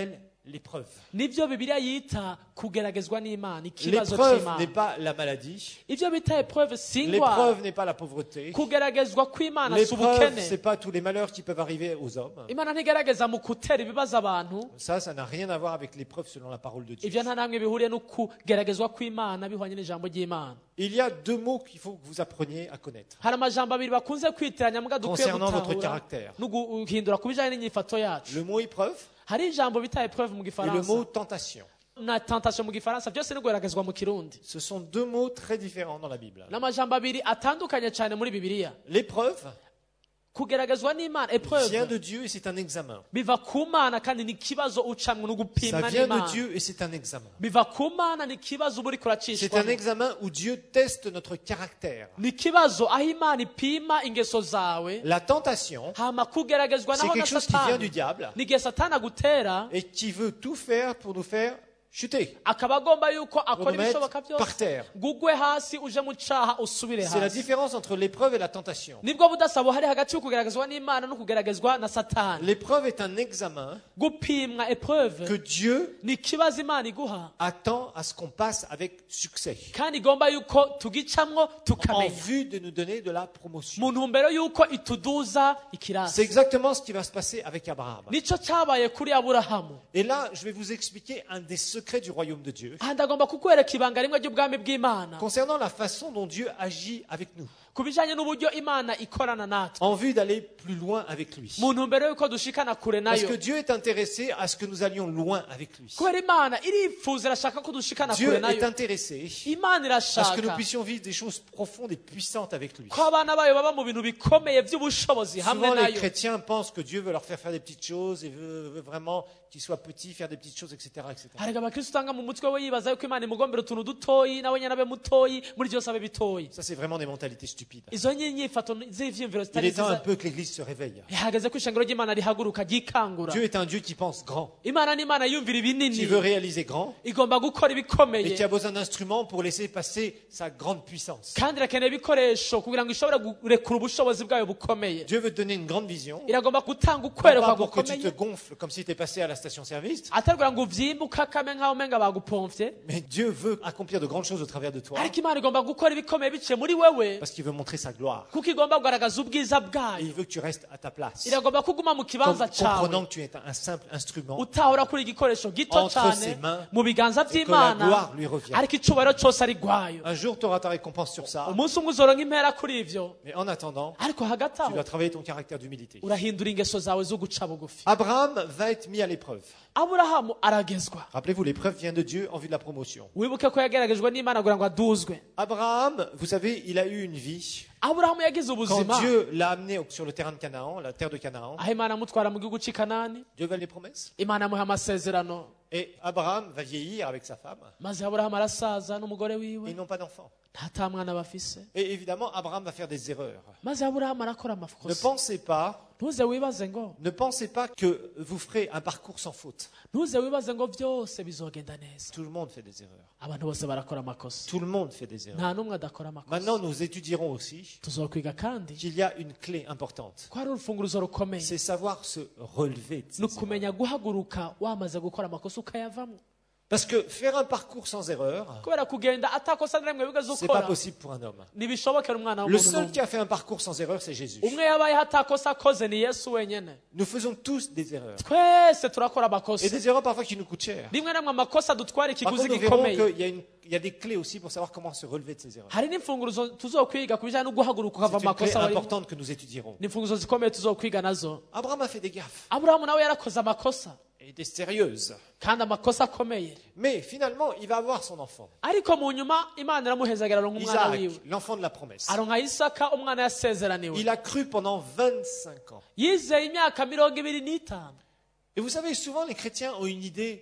l'épreuve. nibyo bibiliya yita kugeragezwa n'imana ikibazo L'épreuve cy'imana n'est pas la maladie. ibyo bita epreuve si indwara L'épreuve n'est pas la pauvreté. kugeragezwa kw'imana si L'épreuve, ubukene c'est pas tous les malheurs qui peuvent arriver aux hommes. imana ntigerageza mu gutera ibibazo abantu Ça n'a rien à voir avec l'épreuve selon la parole de Dieu. ibyo nta namwe bihuriye no kugeragezwa kw'imana bihwanye n'ijambo ry'imana Il y a deux mots qu'il faut que vous appreniez à connaître hari amajambo abiri bakunze kwitiranya mbwa dukwiye concernant votre gutahura caractère. no guhindura ku bijyanye n'inyifato yacu Le mot épreuve hari ijambo bita epreuve mu et le gifaransa mot tentation. na tentation mu gifaransa byose ni kugeragezwa mu kirundi Ce sont deux mots très différents dans la Bible. n'amajambo abiri atandukanye cyane muri bibiliya L'épreuve kugeragezwa n'imana vient epreuve de Dieu et c'est un examen. biva ku mana kandi ni ikibazo ucamwe no Ça gupimwa vient de n'imana Dieu et c'est un examen. biva ku mana ni ikibazo uba uriko C'est un uracishwamo examen où Dieu teste notre caractère. ni ikibazo aho imana ipima ingeso zawe La tentation, hama kugeragezwa c'est naho na quelque chose qui vient du satani diable ni igihe satani agutera et qui veut tout faire pour nous faire chuter, akaba agomba yuko pour akora nous mettre ibishoboka par byose terre. ngo ugwe hasi uje mu caha usubire C'est la hasi différence entre l'épreuve et la tentation. nibwo budasaba hari hagati yo kugeragezwa n'imana no kugeragezwa na satani L'épreuve est un examen gupimwa epreuve que Dieu ni ikibazo imana iguha attend à ce qu'on passe avec succès, kandi igomba yuko tugicamwo en tukamenya vue de nous donner de la promotion. mu ntumbero yuko ituduza C'est ikirasi exactement ce qui va se passer avec Abraham. nico cyabaye kuri aburahamu Et là, je vais vous expliquer un des secrets du royaume de Dieu aha ndagomba kukwereka ibanga rimwe ry'ubwami bw'imana concernant la façon dont Dieu agit avec nous, ku bijanye n'uburyo imana ikorana natwe en vue d'aller plus loin avec lui. mu ntumbero yuko dushikana kure Parce nayo que Dieu est intéressé à ce que nous allions loin avec lui. kubera imana irifuza irashaka ko dushikana Dieu kure est nayo intéressé imana à ce que nous irashaka puissions vivre des choses profondes et puissantes avec lui. ko abana bayo baba mu bintu bikomeye by'ubushobozi hamwe Souvent, les nayo chrétiens pensent que Dieu veut leur faire des petites choses et veut vraiment qu'ils soient petits, faire des petites choses, etc. etc. harega abakristo usanga mu mutwe we yibaza yuko imana imugombera utuntu dutoyi nawe nyine abe mutoyi muri byose abe bitoyi Ça, c'est vraiment des mentalités stupides. izo nyifato z'ivyiyumviro Il zitari est temps un nziza peu que l'Église se réveille. ihagaze ko ishengero ry'imana rihaguruka ryikangura Dieu est un Dieu qui pense grand, imana ni imana yumvira ibinini qui veut réaliser grand igomba gukora et ibikomeye qui a besoin d'instruments pour laisser passer sa grande puissance. kandi irakeneye ibikoresho kugira ngo ishobore kurekura ubushobozi bwayo bukomeye Dieu veut te donner une grande vision, iragomba gutanga non ukwerekwa pas pour que tu te gukomeye gonfles comme si tu étais passé à la station-service, atari kugira ngo uvyimbuke akame nk'aho umenga bagupomvye mais Dieu veut accomplir de grandes choses au travers de toi ariko imana igomba gukora ibikomeye biciye muri wewe parce qu'il veut montrer sa gloire. kuko igomba kugaragaza ubwiza Et bwayo il veut que tu restes à ta place, iragomba kuguma mu kibanza comprenant cawe que tu es un simple instrument utahora kuri igikoresho gito Entre cyane ses mains, mu biganza et que la by'imana gloire lui revient. ariko icubahiro cyose ari rwayo Un jour, tu auras ta récompense sur ça, umunsi umwe uzoronka impera kuri ivyo mais en attendant, ariko hagati tu aho dois travailler ton caractère d'humilité. urahindura ingeso zawe zo guca bugufi Abraham va être mis à l'épreuve. aburahamu aragezwa Rappelez-vous, l'épreuve vient de Dieu en vue de la promotion. wibuke ko yageragejwe n'imana kugira ngo aduzwe Abraham, vous savez, il a eu une vie. aburahamu yagize Quand ubuzima Dieu l'a amené sur le terrain de Canaan, la terre de Canaan, aho imana amutwara mu gihugu cy'i kanani Dieu va les promesses. imana amuha amasezerano Et Abraham va vieillir avec sa femme. maze aburahamu arasaza n'umugore Et wiwe ils n'ont pas d'enfant. nta mwana bafise Et évidemment, Abraham va faire des erreurs. maze aburahamu arakora Ne amakosa pensez pas, ntuze wibaze ngo que vous ferez un parcours sans faute. ntuze wibaze ngo byose bizogenda neza Tout le monde fait des erreurs. abantu bose barakora amakosa Tout le monde fait des erreurs. nta n'umwe adakora amakosa Maintenant, nous étudierons aussi tuzokwiga kandi qu'il y a une clé importante. ko hari urufunguruzo rukomeye C'est savoir se relever de ces ni erreurs. ukumenya guhaguruka wamaze gukora amakosa ukayavamo Parce que faire un parcours sans erreur, kubera kugenda atakosa na rimwe wigeze c'est pas ukora possible pour un homme. ntibishobokera umwana Le w'umuntu seul n'umwe qui a fait un parcours sans erreur, c'est Jésus. umwe yabayeho atakosa akoze ni yesu wenyine Nous faisons tous des erreurs. twese turakora Et amakosa des erreurs parfois qui nous coûtent cher. rimwe na rimwe amakosa dutwara Par ikiguzi contre, nous verrons gikomeye qu'il y a des clés aussi pour savoir comment se relever de ces erreurs. hari n'imfunguruzo tuzokwiga ku bijyanye no guhaguruka ukava C'est mu une clé makosa warimo importante que nous étudierons. ni imfunguruzo zikomeye tuzokwiga nazo Abraham a fait des gaffes, aburahamu nawe yarakoze amakosa et des sérieuses. kandi amakosa akomeye Mais finalement, il va avoir son enfant. ariko mu nyuma imana iramuhezagira aronka umwana wiwe Isaac, l'enfant de la promesse. aronka isaka umwana yasezeraniwe Il a cru pendant 25 ans. yizeye imyaka 25 Et vous savez, souvent les chrétiens ont une idée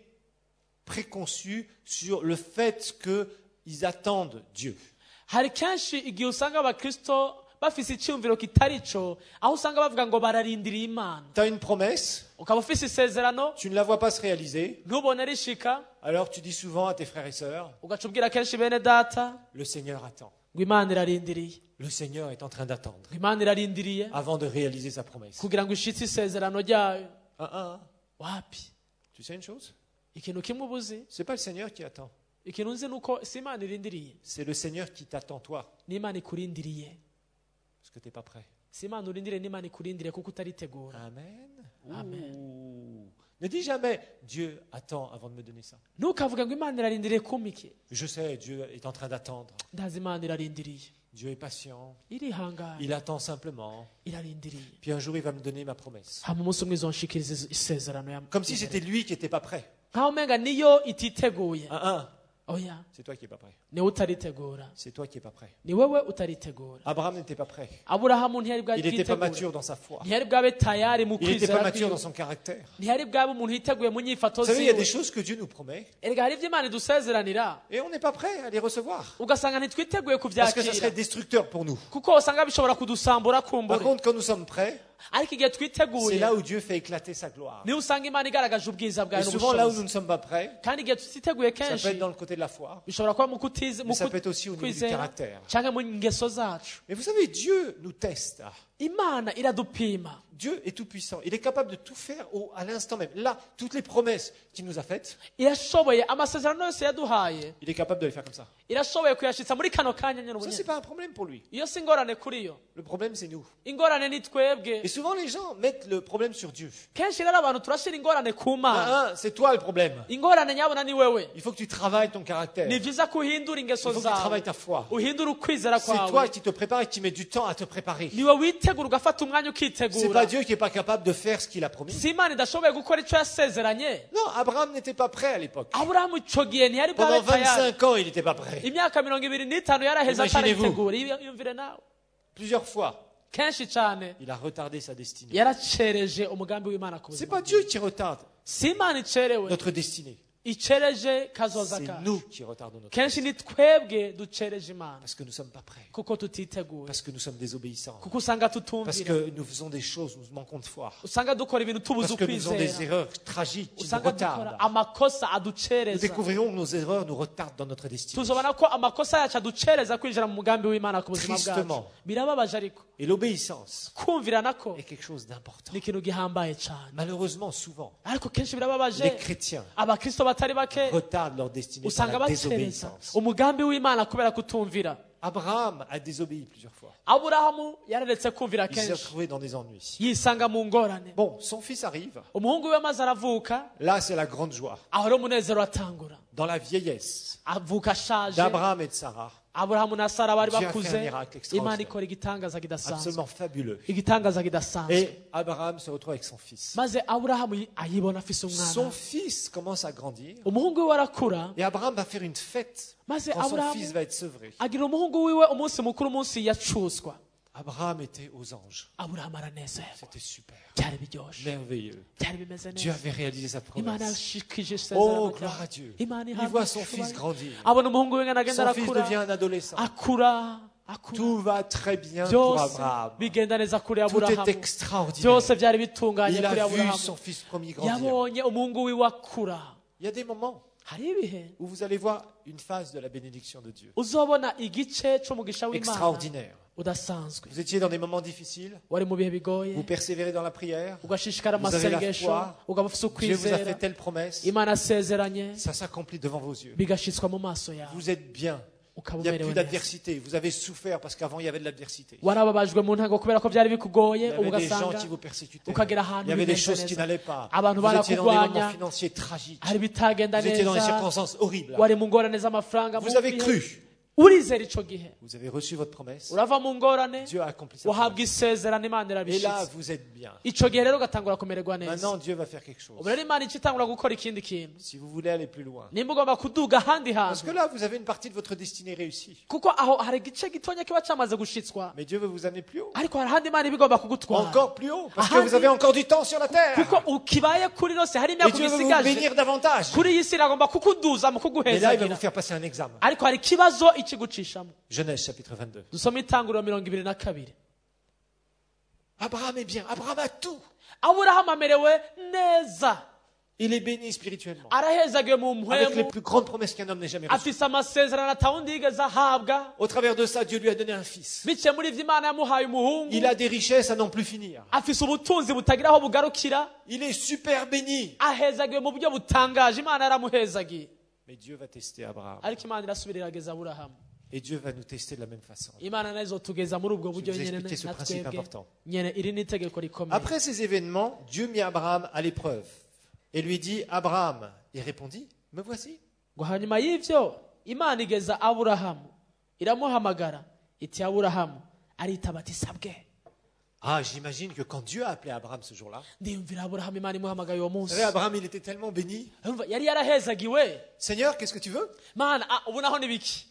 préconçue sur le fait qu'ils attendent Dieu. hari kenshi igihe usanga abakristo bafise icyumviro kitari cyo aho usanga bavuga ngo bararindiriye imana Tu as une promesse, ukaba ufise isezerano tu ne la vois pas se réaliser, ntubone rishika alors tu dis souvent à tes frères et sœurs, ugaca ubwira kenshi bene data le Seigneur attend. ngo imana irarindiriye Le Seigneur est en train d'attendre ngo imana irarindiriye avant de réaliser sa promesse. kugira ngo ishitse isezerano ryayo Un. wapi Tu sais une chose? ikintu kimwe ubuzi c'est pas le Seigneur qui attend. ikintu nzi nuko si Imana irindiriye C'est le Seigneur qui t'attend toi, ni Imana ikurindiriye parce que tu n'es pas prêt. si Imana urindiriye ni Imana ikurindiriye kuko utaritegura Amen. Amen. Ouh. Ne dis jamais, Dieu attend avant de me donner ça. ntukavuga ngo Imana irarindiriye kumpa iki Je sais, Dieu est en train d'attendre. ndazi Imana irarindiriye Dieu est patient. irihangana Il attend simplement. irarindiriye Puis un jour, il va me donner ma promesse. hama umunsi umwe izonshikiriza isezerano ya Comme si c'était lui qui n'était pas prêt. nkaho umenga niyo ititeguye oya C'est toi qui n'es pas prêt. niwe utaritegura C'est toi qui n'es pas prêt. ni wewe utaritegura Abraham n'était pas prêt. aburahamu ntiyari Il n'était pas bwitegura mature dans sa foi. ntiyari bwabe tayari mu Il n'était pas kwizera mature dans kwiwe son caractère. ntiyari bwabe umuntu yiteguye mu nyifato Vous savez, il y a ziwe des choses que Dieu nous promet erega hari ibyo Imana idusezeranira et on n'est pas prêt à les recevoir. ugasanga ntitwiteguye Parce que ça kubyakira serait destructeur pour nous. kuko usanga bishobora kudusambura Par kumbure contre, quand nous sommes prêts, ariko igihe c'est twiteguye là où Dieu fait éclater sa gloire. niho usanga Imana igaragaje ubwiza bwawe Et souvent, là où nous n'ubushobozi ne sommes pas prêts, kandi igihe tutiteguye ça peut kenshi être dans le côté de la foi, bishobora kuba mu kutiza mais ça peut être aussi au niveau du kwizera caractère. cyangwa mu ngeso zacu Mais vous savez, Dieu nous teste. Imana iradupima Dieu est tout puissant. Il est capable de tout faire à l'instant même. Là, toutes les promesses qu'il nous a faites, irashoboye amasezerano yose yaduhaye il est capable de les faire comme ça. irashoboye kuyashitsa muri kano kanya nyine Ça, ubunyene c'est pas un problème pour lui. iyo si ingorane kuri yo Le problème, c'est nous. ingorane ni twebwe Et souvent, les gens mettent le problème sur Dieu. kenshi rero abantu turashyira ingorane ku mana C'est toi le problème. ingorane nyabona ni wewe Il faut que tu travailles ton caractère. ni Il byiza ko uhindura faut ingeso que tu zawe travailles ta foi. uhindura ukwizera C'est toi kwawe qui te prépares et qui mets du temps à te préparer. niwe witegura ugafata umwanya C'est ukitegura pas Dieu qui est pas capable de faire ce qu'il a promis. si imana idashoboye gukora icyo yasezeranye Non, Abraham n'était pas prêt à l'époque. aburahamu icyo gihe ntiyari Pendant bwabe tayari 25 ans, il n'était pas prêt. imyaka 25 yaraheze Imaginez-vous. ataritegura yumvire nawe Plusieurs fois, kenshi cyane il a retardé sa destinée. yaracereje umugambi w'imana ku C'est buzima pas Dieu qui retarde si imana icerewe notre destinée. icereje kazoza C'est kacu nous qui retardons notre kenshi destinée. ni twebwe ducereje imana Parce que nous ne sommes pas prêts. kuko tutiteguye Parce que nous sommes désobéissants. kuko usanga Parce tutumvira que nous faisons des choses, nous manquons de foi. usanga dukora ibintu tubuze Parce que nous faisons des ukwizera erreurs tragiques qui nous usanga dukora retardent. amakosa Nous aducereza découvrirons que nos erreurs nous retardent dans notre destinée. tuzobona ko amakosa yacu aducereza kwinjira mu mugambi w'imana ku buzima bwacu Tristement. birababaje ariko Et l'obéissance kumvira nako est quelque chose d'important. ni ikintu gihambaye cyane Malheureusement, souvent, ariko kenshi birababaje les chrétiens abakristo batari bake retardent leur destinée par usanga la bacereza désobéissance. umugambi w'imana kubera kutumvira Abraham a désobéi plusieurs fois. aburahamu yararetse kumvira Il s'est kenshi retrouvé dans des ennuis. yisanga mu ngorane Bon, son fils arrive. umuhungu we amaze aravuka Là, c'est la grande joie. aho rero umunezero atangura Dans la vieillesse avuka ashaje d'Abraham et de Sarah, aburahamu na sara bari Dieu a fait bakuze un miracle extraordinaire. imana ikora igitangaza kidasanzwe absolument fabuleux. igitangaza kidasanzwe Et Abraham se retrouve avec son fils. maze aburahamu ayibona afise Son umwana fils commence à grandir. umuhungu we arakura Et Abraham va faire une fête maze quand son aburahamu fils va être sevré. agira umuhungu wiwe umunsi mukuru umunsi yacuzwa Abraham était aux anges. aburahamu aranezerwa C'était super. byari biryoshe Merveilleux. byari bimeze Dieu neza avait réalisé sa imana promesse. yashikije Oh, isezerano gloire à ryayo Dieu. imana Il ihabwa voit son icyubahiro. fils grandir. abona umuhungu we agenda Son fils arakura devient un adolescent. akura Tout va très bien pour byose Abraham. bigenda neza kuri Tout est aburahamu extraordinaire. byose byari bitunganye Il kuri a vu aburahamu son fils premier grandir. yabonye umuhungu wiwe akura Il y a des moments hari ibihe où vous allez voir une phase de la bénédiction de Dieu. uzobona igice c'umugisha w'imana Extraordinaire. udasanzwe Vous étiez dans des moments difficiles. wari mu bihe bigoye Vous persévérez dans la prière. ugashishikara Vous avez la amasengesho foi. ugaba ufise Dieu vous a fait ukwizera telle promesse. imana asezeranye Ça s'accomplit devant vos yeux. bigashitswa mu maso yawe Vous êtes bien. ukaba Il n'y a umerewe plus neza d'adversité. Vous avez souffert parce qu'avant il y avait de l'adversité. warababajwe mu ntango kubera ko byari Il y bikugoye ubu avait des gens ugasanga qui vous persécutaient. ukagera ahantu Il y avait des bimeze choses qui neza. n'allaient pas. Abantu Vous étiez dans des barakugwanya. moments financiers tragiques. hari bitagenda Vous étiez dans des neza circonstances horribles. wari mu ngorane z'amafaranga Vous mu avez bihe- cru. urizera ico gihe Vous avez reçu votre promesse. urava mu ngorane Dieu a accompli sa wahabwa promesse. isezerano imana Et là, irabishitse vous êtes bien. ico gihe rero ugatangura kumererwa neza Maintenant, Dieu va faire quelque chose. ubu rero imana ica itangura gukora ikindi kintu Si vous voulez aller plus loin. nimba ugomba kuduga ahandi Parce que hantu là, vous avez une partie de votre destinée réussie. kuko aho hari igice gitonya kiba cyamaze gushitswa Mais Dieu veut vous amener plus haut. ariko hari ahandi imana iba igomba kugutwara Encore plus haut. Parce que Ahandi- vous avez encore du temps sur la terre. kuko ukibaye kuri rose hari Et imyaka Dieu veut vous ubisigaje bénir davantage. kuri iyi si iragomba kukuduza mu Et là, il va vous kuguhezagira faire passer un examen. ariko hari ikibazo ikigucishamo Genèse chapitre 22. dusome itanguriro 22 Abraham est bien. Abraham a tout. aburahamu amerewe neza Il est béni spirituellement. arahezagiwe mu Avec les mpwemu plus grandes promesses qu'un homme n'ait jamais reçues. afise amasezerano atawundi yigeze ahabwa Au travers de ça, Dieu lui a donné un fils. biciye muri ivyo imana yamuhaye umuhungu Il a des richesses à n'en plus finir. afise ubutunzi butagira aho bugarukira Il est super béni. ahezagiwe mu buryo butangaje imana yaramuhezagiye Mais Dieu va tester Abraham. ariko imana irasubira irageza aburahamu Et Dieu va nous tester de la même façon. imana nayo izotugeza muri ubwo buryo Je vais vous nyene expliquer ce na principe twebwe important. nyene iri ni itegeko rikomeye Après ces événements, Dieu mit Abraham à l'épreuve et lui dit, Abraham, il répondit, me voici. ngo hanyuma y'ivyo imana igeza aburahamu iramuhamagara iti aburahamu aritaba ati sabwe Ah, j'imagine que quand Dieu a appelé Abraham ce jour-là, ndiyumvira aburahamu imana imuhamagaye uwo vous munsi savez, Abraham, il était tellement béni. Urumva, yari yarahezagiwe Seigneur, qu'est-ce que tu veux? mana ubu naho ni biki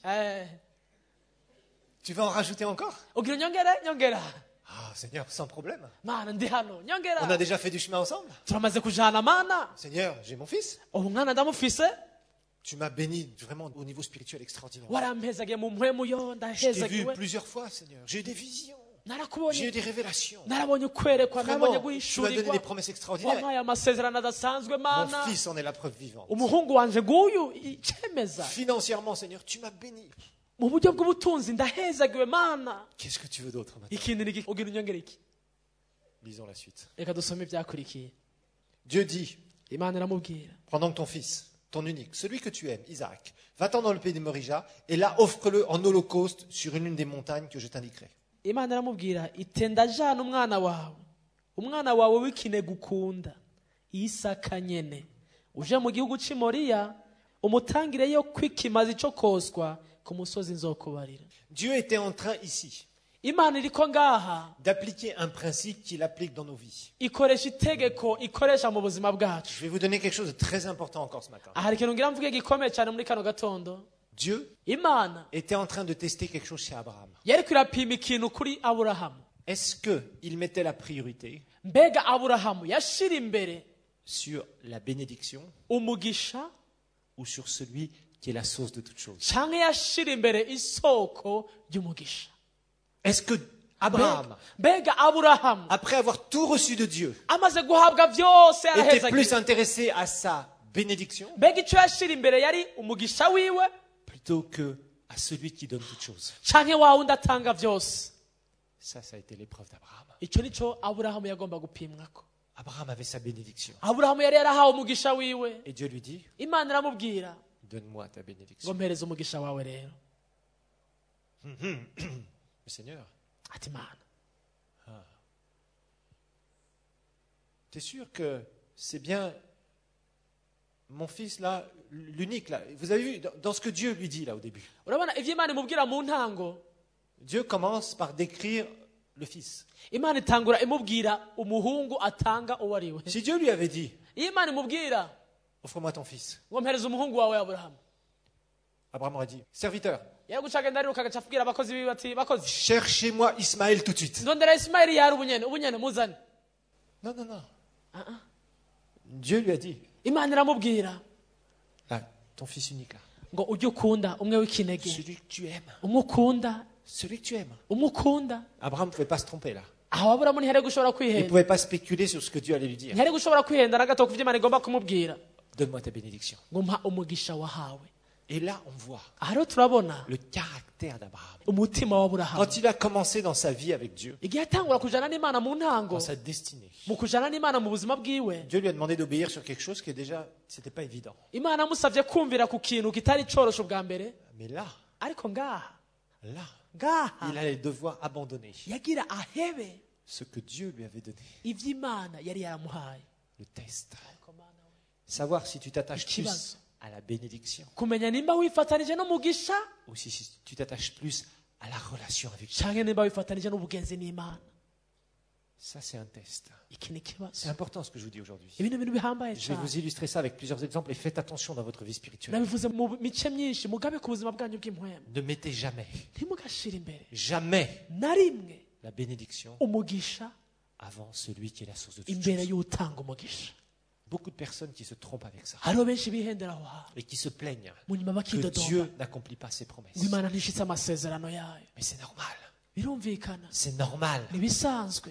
Tu vas en rajouter encore? ugira nyongera Ah, Seigneur, sans problème. mana ndi hano On a nyongera déjà fait du chemin ensemble. turamaze kujana mana Seigneur, j'ai mon fils. ubu mwana ndamufise Tu m'as béni vraiment au niveau spirituel extraordinaire. warampezagiye mu mpwemu yo Je t'ai vu ndahezagiwe plusieurs fois, Seigneur. J'ai eu des visions. J'ai eu narakubonye des révélations. narabonye kwerekwa narabonye Vraiment, tu m'as donné des guhishurirwa promesses extraordinaires. wampaye amasezerano adasanzwe Mon mana fils en est la preuve vivante. umuhungu wanje nguyu icemeza Financièrement, Seigneur, tu m'as béni. mu buryo bw'ubutunzi ndahezagiwe mana Qu'est-ce que tu veux d'autre maintenant? ikindi ni ugira unyongera iki Lisons la suite. reka dusome ibyakurikiye Dieu dit, imana iramubwira prends donc ton fils, ton unique, celui que tu aimes, Isaac, va-t'en dans le pays de Morija, et là offre-le en holocauste sur une des montagnes que je t'indiquerai. imana iramubwira ite ndajana umwana wawe w'ikinege ukunda isaka nyene uje mu gihugu c'i moriya umutangireyo kw'ikimazi cyo koswa ku musozi nzokubarira Dieu était en train ici imana iriko ngaha d'appliquer un principe qu'il applique dans nos vies. ikoresha itegeko ikoresha mu buzima bwacu Je vais vous donner quelque chose de très important encore ce matin. hari ikintu ngira mvuge gikomeye cyane muri kano gatondo Dieu imana était en train de tester quelque chose chez Abraham. yariko irapima ikintu kuri aburahamu Est-ce qu'il mettait la priorité mbega aburahamu yashira imbere sur la bénédiction umugisha ou sur celui qui est la source de toute chose? canke yashira imbere isoko ry'umugisha Est-ce que Abraham, mbega aburahamu après avoir tout reçu de Dieu, amaze guhabwa byose était plus yarahezagiwe intéressé à sa bénédiction mbega icyo yashira imbere yari umugisha wiwe plutôt que à celui qui donne toutes choses? canke wa wundi atanga byose Ça a été l'épreuve d'Abraham. icyo nicyo aburahamu yagomba gupimwako Abraham avait sa bénédiction. aburahamu yari yarahawe umugisha wiwe Et Dieu lui dit, imana iramubwira donne-moi ta ngo bénédiction. mpereze umugisha wawe rero Mais Seigneur, ati mana tu es sûr que c'est bien mon fils là, l'unique là? Vous avez vu dans ce que Dieu lui dit là au début. urabona ivyo imana imubwira mu ntango Dieu commence par décrire le fils. imana itangura imubwira umuhungu atanga uwo ari we Si Dieu lui avait dit, iyo imana imubwira offre-moi ton fils, ngo mpereze umuhungu wawe aburahamu Abraham aurait dit, serviteur, yari guca agenda ariruka agaca abwira abakozi biwe ati bakozi cherchez-moi Ismaël tout de suite. ndondera isimayeli yari ubunyene muzane Non, non, non. Dieu lui a dit, imana iramubwira là, ton fils unique là, ngo ujye ukunda umwe w'ikinege celui que tu aimes, umwe ukunda celui que tu aimes. umwe ukunda Abraham ne pouvait pas se tromper là. aho aburahamu ntiyari gushobora Il ne kwihenda pouvait pas spéculer sur ce que Dieu allait lui dire. ntiyari gushobora kwihenda na gato ku byo imana igomba kumubwira Donne-moi ta bénédiction. ngo mpa umugisha wahawe Et là, on voit aha rero turabona le caractère d'Abraham. umutima w'aburahamu Quand il a commencé dans sa vie avec Dieu, igihe atangura kujana n'imana mu ntango dans sa destinée, mu kujana n'imana mu buzima bwiwe Dieu lui a demandé d'obéir sur quelque chose qui déjà, c'était pas évident. imana yamusabye kumvira ku kintu kitari coroshe ubwa mbere Mais là, ariko ngaha il ngaha allait devoir abandonner yagira ahebe ce que Dieu lui avait donné. ivy'imana yari yaramuhaye Le test. Savoir si tu t'attaches plus Ikibazo. à la bénédiction kumenya nimba wifatanije n'umugisha ou si tu t'attaches plus à la relation avec Dieu. canke nimba wifatanije n'ubugenzi n'imana Ça, c'est un test. iki ni C'est ikibazo important ce que je vous dis aujourd'hui. ibi ni ibintu bihambaye Je vais cyane vous illustrer ça avec plusieurs exemples et faites attention dans votre vie spirituelle. nabivuze mu mice myinshi mugabe ku buzima bwanyu bw'impwemu Ne mettez jamais, ntimugashire imbere jamais na rimwe la bénédiction umugisha avant celui qui est la source de toute imbere chose. y'utanga umugisha Beaucoup de personnes qui se trompent avec ça hariho benshi bihendera aho hantu et qui se plaignent mu nyuma que bakidodomba Dieu n'accomplit pas ses promesses. ngo imana ntishitse amasezerano yayo Mais c'est normal. birumvikana C'est normal. ntibisanzwe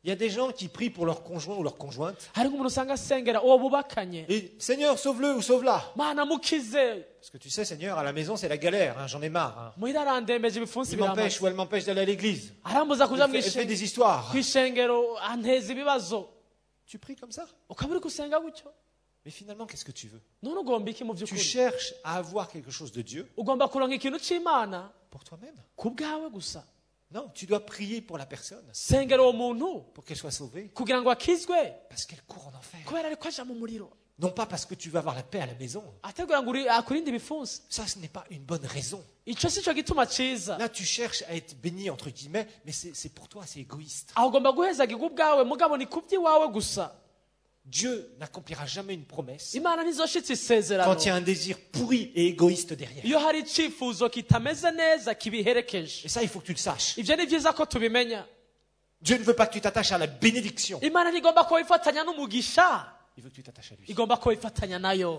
Il y a des gens qui prient pour leur conjoint ou leur conjointe. hari nk'umuntu usanga asengera uwo bubakanye Et Seigneur, sauve-le ou sauve-la. mana mukize Parce que tu sais, Seigneur, à la maison, c'est la galère. Hein, j'en ai marre. Hein. muhira arandembeje ibipfunsi Il m'empêche biramaze ou elle m'empêche d'aller à l'église. arambuza kuja Elle fait des histoires. kw'ishengero anteza ibibazo Tu pries comme ça. ukaba uri gusenga gutyo Mais finalement, qu'est-ce que tu veux? none ugomba iki mu Tu by'ukuri cherches à avoir quelque chose de Dieu ugomba kuronka ikintu c'imana pour toi-même. ku bwawe gusa Non, tu dois prier pour la personne, sengera uwo muntu pour qu'elle soit sauvée, kugira ngo akizwe parce qu'elle court en enfer. kubera ariko aja mu muriro Non pas parce que tu veux avoir la paix à la maison. ategura ngo akurinde ibipfunsi Ça, ce n'est pas une bonne raison. ico si cyo gituma ciza Là, tu cherches à être béni, entre guillemets, mais c'est pour toi, c'est égoïste. aho ugomba guhezagirwa ubwawe mugabo ni ku by'iwawe gusa Dieu n'accomplira jamais une promesse imana ntizoshitse isezerano quand il y a un désir pourri et égoïste derrière. iyo hari icifuzo kitameze neza kibiherekeje Et ça, il faut que tu le saches. ivyo ni vyiza ko tubimenya Dieu ne veut pas que tu t'attaches à la bénédiction. imana ntigomba ko wifatanya n'umugisha Il veut que tu t'attaches à lui. igomba ko wifatanya nayo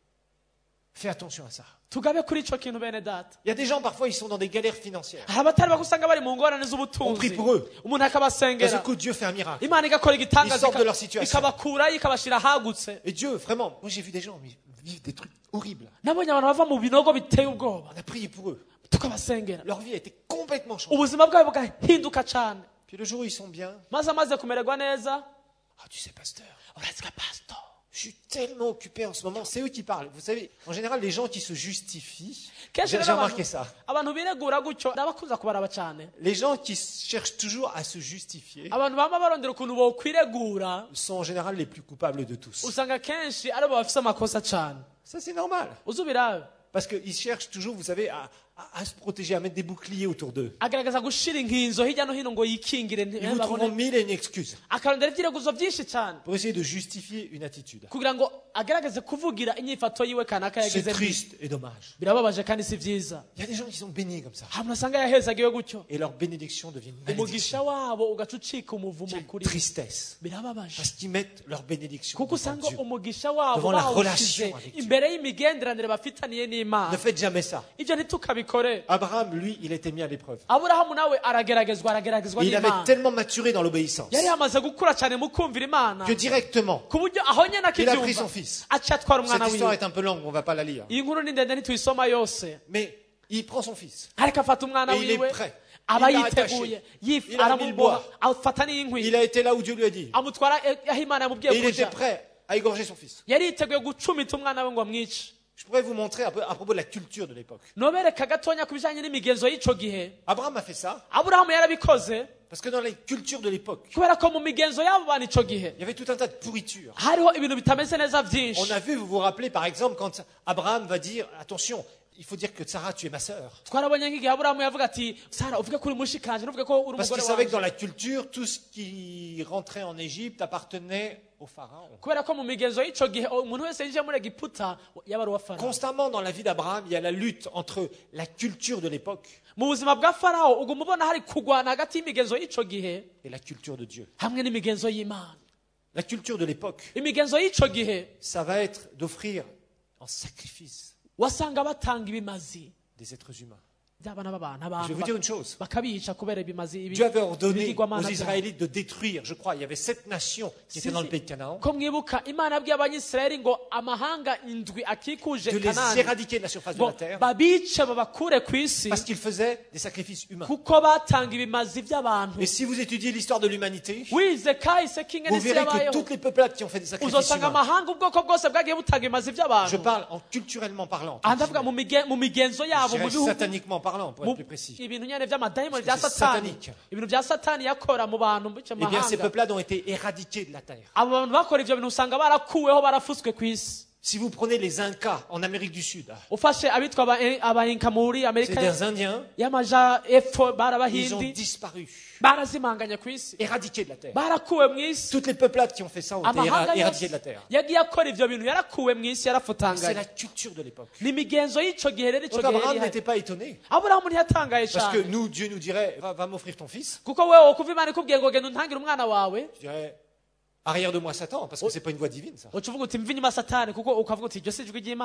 Fais attention à ça. tugabe kuri ico kintu bene data Il y a des gens, parfois, ils sont dans des galères financières. hari abatari bagusanga bari mu ngorane On prie z'ubutunzi pour eux. umuntu D'un akabasengera seul coup, Dieu fait un miracle. imana igakora igitangaza Ils sortent de leur situation. ikabakurayo ikabashira ahagutse Et Dieu, vraiment, moi j'ai vu des gens vivre des trucs horribles. nabonye abantu bava mu binogo biteye ubwoba On a prié pour eux. tukabasengera Leur vie a été complètement changée. ubuzima bwabo bugahinduka cane Puis le jour où ils sont bien, maze amaze kumererwa neza ah tu sais, pasteur, uratsika pastor je suis tellement occupé en ce moment. C'est eux qui parlent. Vous savez, en général, les gens qui se justifient, kenshi j'ai rero remarqué ça. abantu biregura gutyo ndabakunza kubaraba cane Les gens qui cherchent toujours à se justifier abantu bama barondera ukuntu bokwiregura sont en général les plus coupables de tous. usanga kenshi aribo bafise amakosa cane Ça, c'est normal. uzubirabe Parce qu'ils cherchent toujours, vous savez, à se protéger, à mettre des boucliers autour d'eux. agaragaza gushira inkinzo hirya no hino ngo yikingire Ils vous trouveront mille et une excuses akarondera ivyireguzo vyinshi cane pour essayer de justifier une attitude. kugira ngo agaragaze kuvugira inyifato yiwe kanaka C'est yagize mbi triste et dommage. birababaje kandi si vyiza Il y a des gens qui sont bénis comme ça. hamwe usanga yahezagiwe gutyo Et leur bénédiction devient une umugisha malédiction. wabo ugaca ucika umuvumo Quelle kuri tristesse. birababaje Parce qu'ils mettent leur bénédiction kuko devant usanga Dieu. umugisha wabo Devant la bawushize relation avec Dieu. imbere y'imigenderanire bafitaniye Ne n'imana faites jamais ça. ivyo ntitukabikore Abraham, lui, il a été mis à l'épreuve. aburahamu nawe arageragezwa Et il avait n'imana tellement maturé dans l'obéissance yari yamaze gukura cyane mu kumvira imana que directement, ku buryo aho nyene il a pris son akivyumva fils. aca atwara umwana Cette histoire wiwe est un peu longue, on ne va pas la lire. iyi nkuru ni ndende ntituyisoma yose Mais il prend son fils. ariko afata umwana Et il est wiwe prêt. aba Il l'a yiteguye attaché. Il a mis le aramuboha bois. afata n'inkwi Il a été là où Dieu lui a dit. amutwara aho imana Et yamubwiye il était kuja prêt à égorger son fils. yari yiteguye gucumita umwana we ngo amwice Je pourrais vous montrer un peu à propos de la culture de l'époque. nobereka gatonya ku bijanye n'imigenzo y'ico gihe Abraham a fait ça aburahamu yarabikoze parce que dans les cultures de l'époque, kubera ko mu migenzo y'abo bantu ico gihe il y avait tout un tas de pourritures. hariho ibintu bitameze neza vyinshi On a vu, vous vous rappelez par exemple, quand Abraham va dire, attention, il faut dire que Sarah, tu es ma sœur. twarabonye nk'igihe aburahamu yavuga ati sara uvuge ko uri mushikanje ntuvuge ko uri Parce qu'il umugore savait que dans wanje la culture, tout ce qui rentrait en Égypte appartenait au pharaon. kubera ko mu migenzo y'ico gihe umuntu wese yinjiye muri egiputa yaba ari uwa farawo Constamment dans la vie d'Abraham, il y a la lutte entre la culture de l'époque mu buzima bwa farawo uguma ubona hari kugwana hagati y'imigenzo y'ico gihe et la culture de Dieu. hamwe n'imigenzo y'imana La culture de l'époque, imigenzo y'ico gihe ça va être d'offrir en sacrifice wasanga batanga ibimazi des êtres humains. by'abana b'abantu Je vais abantu vous dire une chose. bakabica kubera ibimazi Dieu avait ordonné aux ibigirwamana byabo. Israélites de détruire, je crois, il y avait 7 nations qui étaient dans le pays de Canaan, ko mwibuka imana yabwiye abanyisirayeli ngo amahanga indwi akikuje de les kanani éradiquer de la surface de ngo la terre babice babakure ku isi parce qu'ils faisaient des sacrifices humains. kuko batanga ibimazi by'abantu Et si vous étudiez l'histoire de l'humanité, wize kahise k'ingene vous isi verrez que yabayeho toutes les peuplades qui ont fait des sacrifices uzosanga humains, amahanga ubwoko bwose bwagiye butanga ibimazi je by'abantu parle en culturellement parlant, aha ndavuga mu migenzo je yabo mu dirais bihugu sataniquement parlant, pour être mu plus précis. ibintu nyene vy'amadayimoni bya C'est satani satanique. ibintu bya satani yakora mu bantu bice Eh bien, ces mahanga peuplades ont été éradiqués de la terre. abo bantu bakora ivyo bintu usanga barakuweho barafuswe ku isi Si vous prenez les Incas en Amérique du Sud, ufashe abitwa abahinka muri c'est amerika des Indiens, y'amaja epfo bari ils ont abahindi disparu, barazimanganya ku isi éradiqués de la terre. barakuwe mu isi Toutes les peuplades qui ont fait ça ont été amahanga éradiquées yose de la terre. yagiye akora ivyo bintu yarakuwe mu isi C'est yarafutanganye la culture de l'époque. ni imigenzo y'ico gihe rero ico Donc gihe Abraham yari ihari. n'était pas étonné. aburahamu ntiyatangaye Parce que cane nous, Dieu nous dirait, va m'offrir ton fils. kuko wewe kuva imana ikubwiye ngo genda untangire umwana wawe Je dirais, arrière de moi Satan, parce que c'est pas une voie divine ça. uca uvuga uti mva inyuma satani kuko ukavuga uti iryo si ijwi ry'imana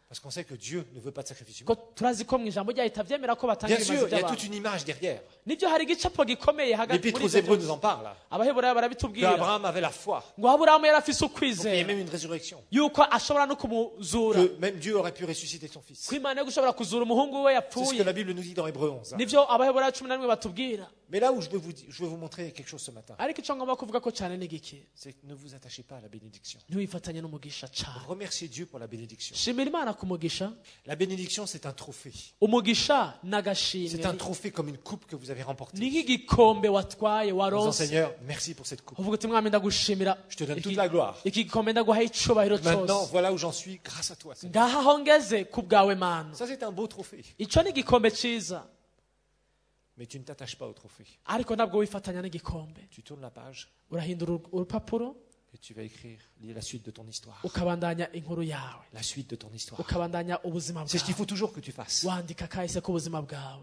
Parce qu'on sait que Dieu ne veut pas de sacrifice ko humain. turazi ko mu ijambo ryayo itavyemera ko batanga Bien sûr, ibimazi il y a by'abantu toute une image derrière. nibyo hari igicapo gikomeye hagati L'Épître muri aux ivyo Hébreux byose. nous en parle. abaheburayo barabitubwira Qu'Abraham avait la foi. ngo aburahamu yari afise Donc il y a ukwizera même une résurrection. yuko ashobora no kumuzura Que même Dieu aurait pu ressusciter son fils. ko imana yo gushobora kuzura umuhungu we C'est ce que yapfuye la Bible nous dit dans Hébreux 11. nivyo abaheburayo 11 batubwira Mais là où je veux vous montrer quelque chose ce matin, ariko ico ngomba kuvuga ko cyane ni giki c'est que ne vous attachez pas à la bénédiction. ntiwifatanye n'umugisha cyane Remerciez Dieu pour la bénédiction. shimira imana ku mugisha La bénédiction, c'est un trophée. umugisha C'est un n'agashimwe trophée comme une coupe que vous avez ni remportée. nk'igikombe watwaye Aux waronse enseigneurs, merci pour cette coupe. uvuga uti mwami ndagushimira Je te donne toute la gloire. iki gikombe ndaguhaye icubahiro Maintenant, cyose voilà où j'en suis grâce à toi. Seigneur. ngaha aho ngeze ku bwawe mana Ça, c'est un beau trophée. ico ni igikombe ciza Mais tu ne t'attaches pas au trophée. ariko ntabwo wifatanya n'igikombe Tu tournes la page urahindura urupapuro et tu vas écrire la suite de ton histoire. ukabandanya inkuru yawe La suite de ton histoire. ukabandanya ubuzima C'est ce qu'il bwawe faut toujours que tu fasses. wandika kahise k'ubuzima bwawe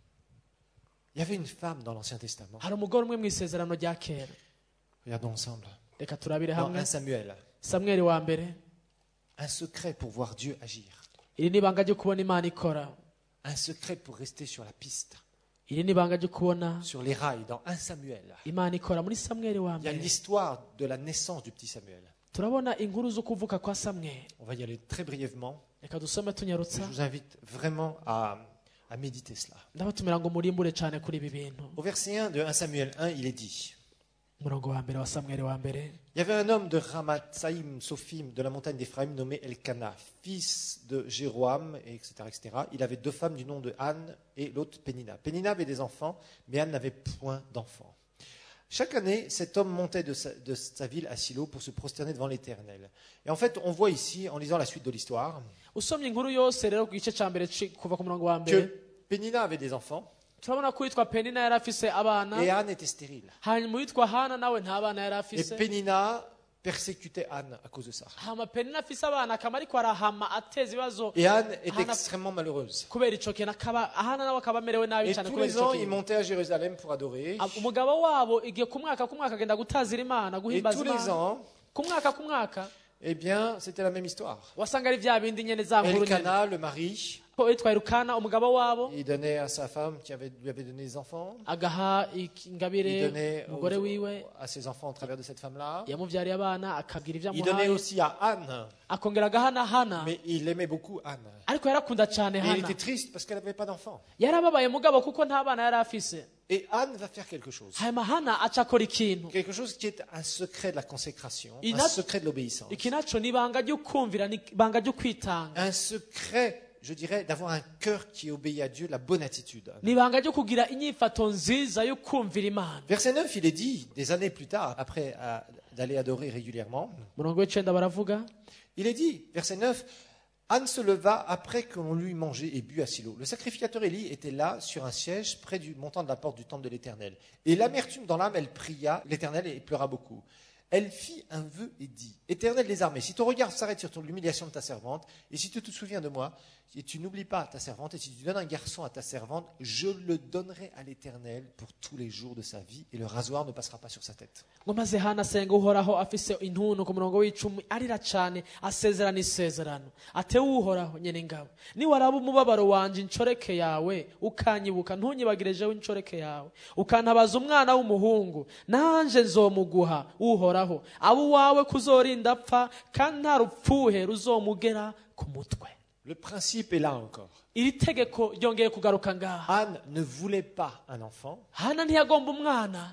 Il y avait une femme dans l'Ancien Testament. hari umugore umwe mu isezerano rya kera Regardons ensemble. reka turabire Dans hamwe 1 Samuel. samweli wa mbere Un secret pour voir Dieu agir. iri ni ibanga ryo kubona imana ikora Un secret pour rester sur la piste, iri ni ibanga ryo kubona sur les rails. Dans 1 Samuel, imana ikora muri samweli wa il y a mbere l'histoire de la naissance du petit Samuel. turabona inkuru zo kuvuka kwa samweli On va y aller très brièvement. reka dusome Je tunyarutsa vous invite vraiment à méditer cela. ndabatumira ngo murimbure cyane kuri ibi bintu Au verset 1 de 1 Samuel 1, il est dit: umurongo wa mbere wa samweli wa mbere Il y avait un homme de Ramatsaïm, Sophim, de la montagne d'Éphraïm, nommé Elkana, fils de Jéroam, etc., etc. Il avait deux femmes du nom de Anne et l'autre Pénina. Pénina avait des enfants, mais Anne n'avait point d'enfants. Chaque année, cet homme montait de sa ville à Silo pour se prosterner devant l'Éternel. Et en fait, on voit ici, en lisant la suite de l'histoire, usomye inkuru yose rero ku gice cya mbere kuva ku murongo wa que mbere Pénina avait des enfants turabona ko uwitwa penina yari afise abana et Anne était stérile. hanyuma uwitwa hana nawe nta bana yari Et afise Pénina persécutait Anne à cause de ça. hama penina afise abana akaba ariko arahama ateza ibibazo Et Anne était Anna- extrêmement malheureuse. kubera ico kintu akaba hana nawe akaba amerewe nabi Et cyane tous kubera les ico ans, il kintu montait à Jérusalem pour adorer. umugabo wabo igihe ku mwaka agenda gutazira imana Et guhimbaza tous les imana ans, ku mwaka eh bien, c'était la même histoire. wasanga ari vya bindi nyene za nkuru nyene Elkana, le mari, ko witwa Elukana umugabo wabo il donnait à sa femme lui avait donné des enfants. agaha Il ingabire donnait umugore wiwe à ses enfants au travers de cette femme-là. yamuvyariye abana akabwira ivyo Il donnait amuhaye aussi à Anne, akongera agahana hana mais il aimait beaucoup Anne. ariko yarakunda cyane Et il hana était triste parce qu'elle n'avait pas d'enfants. yarababaye mugabo kuko nta bana yari afise Et Anne va faire quelque chose. hanyuma hana aca akora ikintu Quelque chose qui est un secret de la consécration, Il un a- secret de l'obéissance. iki naco ni ibanga ryo kumvira ni ibanga ryo kwitanga Un secret, je dirais, d'avoir un cœur qui obéit à Dieu, la bonne attitude. ni ibanga ryo kugira inyifato nziza yo kumvira imana Verset 9, il est dit, des années plus tard, après d'aller adorer régulièrement, murongo w'icenda baravuga il est dit, verset 9, Anne se leva après que l'on lui mangé et bu à Silo. Le sacrificateur Élie était là, sur un siège, près du montant de la porte du temple de l'Éternel. Et l'amertume dans l'âme, elle pria l'Éternel et pleura beaucoup. Elle fit un vœu et dit, Éternel des armées, si ton regard s'arrête sur l'humiliation de ta servante, et si tu te souviens de moi, et tu n'oublies pas ta servante, et si tu donnes un garçon à ta servante, je le donnerai à l'Éternel pour tous les jours de sa vie, et le rasoir ne passera pas sur sa tête. ngo maze hana asenga uhoraho afise intuntu ku murongo w'icumi arira cane asezerana isezerano atewe uhoraho nyene ngabo niwaraba umubabaro wanje incoreke yawe ukanyibuka ntunyibagire jewe incoreke yawe ukantabaza umwana w'umuhungu nanje nzomuguha uhoraho abo uwawe kuzorinda apfa kandi nta rupfuhe ruzomugera ku mutwe Le principe est là encore. iri tegeko ryongeye kugaruka ngaha Anne ne voulait pas un enfant. hana ntiyagomba umwana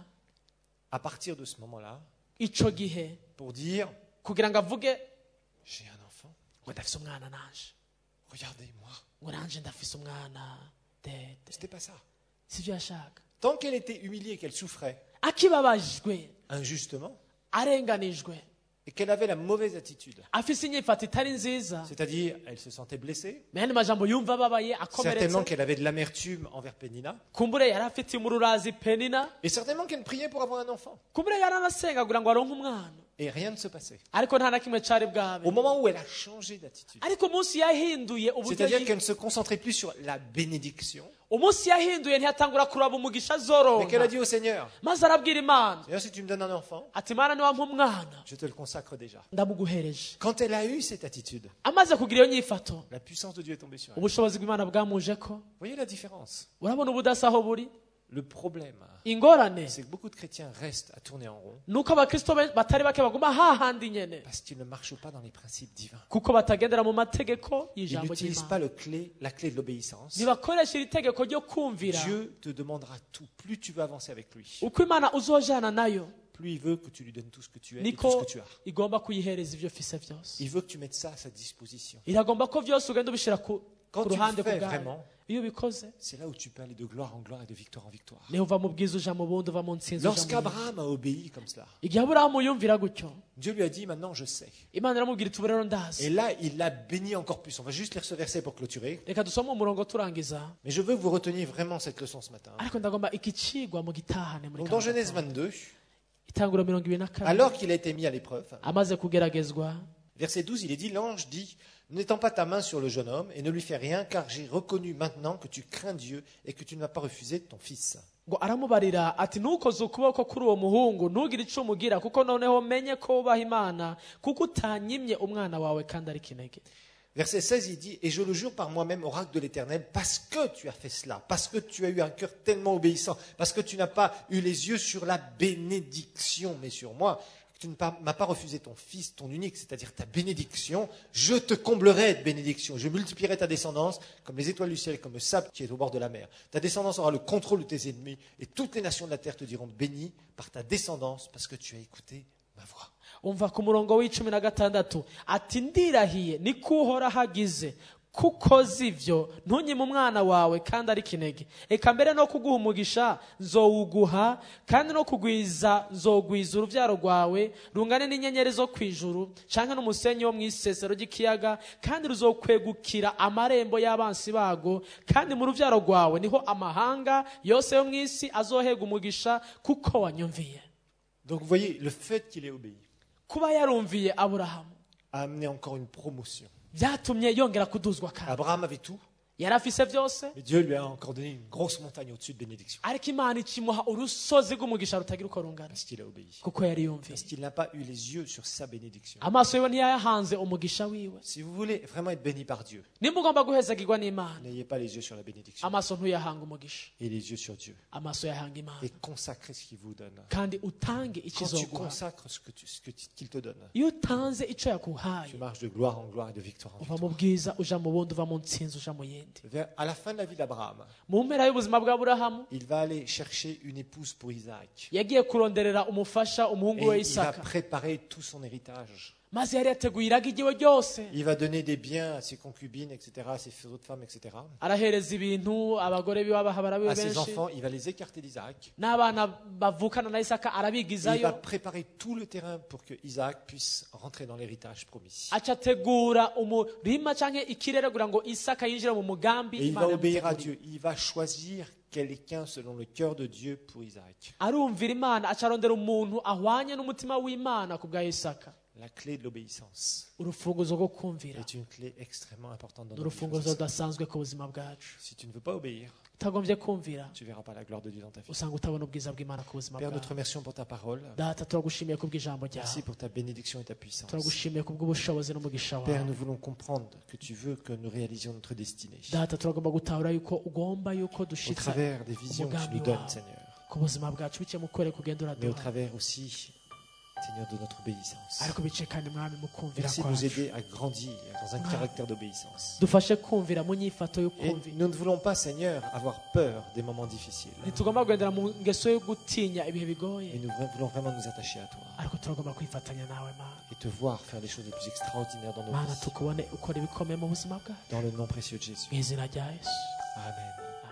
À partir de ce moment-là, ico gihe pour dire, kugira ngo avuge j'ai un enfant, ngo ndafise umwana nanje regardez-moi. ngo nanje ndafise umwana dede C'était pas ça. sivyo yashaka Tant qu'elle était humiliée, qu'elle souffrait akibabajwe injustement, arenganijwe et qu'elle avait la mauvaise attitude, afise inyifato itari nziza c'est-à-dire elle se sentait blessée, mene majambo yumva ababaye certainement akomeretse qu'elle avait de l'amertume envers Pénina, kumbure yari afitiye umururazi penina et certainement qu'elle priait pour avoir un enfant. kumbure yari anasenga kugira ngo aronke umwana Et rien ne se passait. ariko nta na kimwe cari bwabe Au moment où elle a changé d'attitude, ariko umunsi yahinduye uburyo c'est-à-dire qu'elle ne se concentrait plus sur la bénédiction, umunsi yahinduye ntiyatangura kuraba umugisha Mais qu'elle a azoronka dit au Seigneur, maze arabwira imana Seigneur, si tu me donnes un enfant, ati mana niwampa umwana je te le consacre déjà. ndamuguhereje. Quand elle a eu cette attitude, amaze kugira iyo nyifato la puissance de Dieu est tombée sur elle. ubushobozi bw'imana bwamuje ko. Vous voyez la différence? urabona ubudasa aho buri. Le problème, ingorane c'est que beaucoup de chrétiens restent à tourner en rond nuko abakristo batari bake baguma hahandi nyene parce qu'ils ne marchent pas dans les principes divins. kuko batagendera mu mategeko Ils y'ijambo n'utilisent pas ry'imana, la clé de l'obéissance. ntibakoresha iri tegeko ryo kumvira. Dieu te demandera tout. Plus tu veux avancer avec lui, uko imana uzojana nayo plus il veut que tu lui donnes tout ce que tu es et tout niko ce que tu as. igomba kuyihereza ibyo fise byose. Il veut que tu mettes ça à sa disposition. iragomba ko byose ugenda ubishira ku Quand tu ruhande le fais kubwayo. vraiment, iyo ubikoze c'est là où tu peux aller de gloire en gloire et de victoire en victoire. niho uva mu bwiza uja mu bundi, uva mu ntsinzi uja mu bundi. Lorsqu'Abraham a obéi comme cela, igihe aburahamu yumvira gutyo Dieu lui a dit, maintenant je sais. imana iramubwira iti ubu rero Et ndazi. là, il l'a béni encore plus. On va juste lire ce verset pour clôturer. reka dusome umurongo turangiza, Mais je veux que vous reteniez vraiment cette leçon ce matin. ariko ndagomba iki cigwa mu gitahane muri Donc dans kano Genèse gatondo. 22, itangura 24 alors qu'il a été mis à l'épreuve, amaze kugeragezwa, verset 12, il est dit, l'ange dit, n'étends pas ta main sur le jeune homme et ne lui fais rien, car j'ai reconnu maintenant que tu crains Dieu et que tu ne m'as pas refusé ton fils. ngo aramubarira ati ntukoze ukuboko kuri uwo muhungu ntugire icyo umugira, kuko noneho menye ko wubaha imana kuko utanyimye umwana wawe kandi ari kinege. Verset 16, il dit, et je le jure par moi-même, oracle de l'Éternel, parce que tu as fait cela, parce que tu as eu un cœur tellement obéissant, parce que tu n'as pas eu les yeux sur la bénédiction, mais sur moi, que tu ne m'as pas refusé ton fils, ton unique, c'est-à-dire ta bénédiction, je te comblerai de bénédiction, je multiplierai ta descendance comme les étoiles du ciel, comme le sable qui est au bord de la mer. Ta descendance aura le contrôle de tes ennemis, et toutes les nations de la terre te diront béni par ta descendance, parce que tu as écouté ma voix. umva ku murongo w'16 ati ndirahiye niko uhoraho agize kuko zivyo ntunyime umwana wawe kandi ari kinege, eka mbere no kuguha umugisha nzowuguha, kandi no kugwiza nzogwiza uruvyaro rwawe rungane n'inyenyeri zo kwijuru canke n'umusenyi wo mw'isesero ry'ikiyaga, kandi ruzokwegukira amarembo y'abansi bago, kandi mu ruvyaro rwawe niho amahanga yose yo mw'isi azohega umugisha kuko wanyumviye. Donc vous voyez, le fait qu'il ait obéi kuba yarumviye aburahamu a amené encore une promotion. byatumye yongera kuduzwa kandi. Abraham avait tout, yari afise byose, mais Dieu lui a encore donné une grosse montagne au-dessus de bénédiction. ariko imana ikimuha urusozi rw'umugisha rutagira uko rungana Parce qu'il a obéi. kuko yari yumviye. Parce qu'il n'a pas eu les yeux sur sa bénédiction. amaso yiwe ntiyayahanze umugisha wiwe. Si vous voulez vraiment être béni par Dieu, nimba ugomba guhezagirwa n'imana, n'ayez pas les yeux sur la bénédiction amaso ntuyahanga umugisha, et les yeux sur Dieu. amaso yahanga imana, Et consacrez ce qu'il vous donne. kandi utange Quand tu ikizoguha. consacres ce qu'il te donne, iyo utanze ico yaguhaye tu marches de gloire en gloire et de victoire en uva victoire. mu bwiza uja mu bundi, uva mu ntsinzi uja mu yindi. À la fin de la vie d'Abraham, mu mpera y'ubuzima bwa aburahamu il va aller chercher une épouse pour Isaac. yagiye kuronderera umufasha umuhungu we Et il va Isaka, préparer tout son héritage. maze yari yateguye iraga igiwe ryose, Il va donner des biens à ses concubines, etc., à ses autres femmes, etc. arahereza ibintu abagore biwe abahabara biwe À ses benshi, enfants, il va les écarter d'Isaaak. n'abana bavukana na Isaka Et il va arabigizayo, préparer tout le terrain pour que Isaac puisse rentrer dans l'héritage promis. aca ategura umurima canke ikirere kugira ngo Isaka yinjire mu mugambi Et il va Imana obéir à yamuteguriye. Dieu. Il va choisir quelqu'un selon le cœur de Dieu pour Isaac. arumvira imana, aca arondera umuntu ahwanye n'umutima w'imana ku bwa Isaka. La clé de l'obéissance urufunguzo rwo kumvira est une clé extrêmement importante dans ni notre vie. urufunguzo rudasanzwe ku buzima bwacu. Si tu ne veux pas obéir, utagombye kumvira tu ne verras pas la gloire de Dieu dans ta vie. usanga utabona ubwiza bw'imana ku buzima Père, nous te bwawe. remercions pour ta parole. data turagushimiye ku bw'ijambo Merci ryawe, pour ta bénédiction et ta puissance. turagushimiye ku bw'ubushobozi n'umugisha Père, wawe. nous voulons comprendre que tu veux que nous réalisions notre destinée. data turagomba gutahura yuko ugomba yuko Au dushitsa travers des visions que tu nous donnes, Seigneur. ku buzima bwacu biciye mu kwere kugenda Mais au uraduha, travers aussi, Seigneur, de notre obéissance. ariko biciye kandi mwami mu kumvira Merci de nous kwacu. aider à grandir dans un caractère d'obéissance. dufashe kumvira mu nyifato yo Et kumvira. nous ne voulons pas, Seigneur, avoir peur des moments difficiles. ntitugomba kugendera mu ngeso yo gutinya ibihe Mais bigoye, nous voulons vraiment nous attacher à toi ariko turagomba kwifatanya nawe mana. et te voir faire les choses les plus extraordinaires dans nos mana vies. tukubone ukora ibikomeye mu buzima bwacu, Dans le nom précieux de Jésus. mu izina rya Yesu. Amen.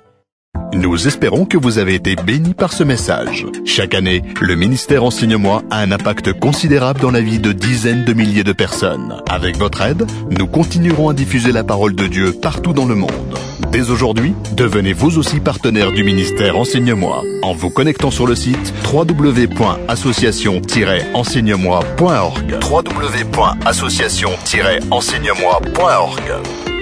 Nous espérons que vous avez été bénis par ce message. Chaque année, le ministère Enseigne-moi a un impact considérable dans la vie de dizaines de milliers de personnes. Avec votre aide, nous continuerons à diffuser la parole de Dieu partout dans le monde. Dès aujourd'hui, devenez vous aussi partenaire du ministère Enseigne-moi en vous connectant sur le site www.association-enseigne-moi.org. www.association-enseigne-moi.org.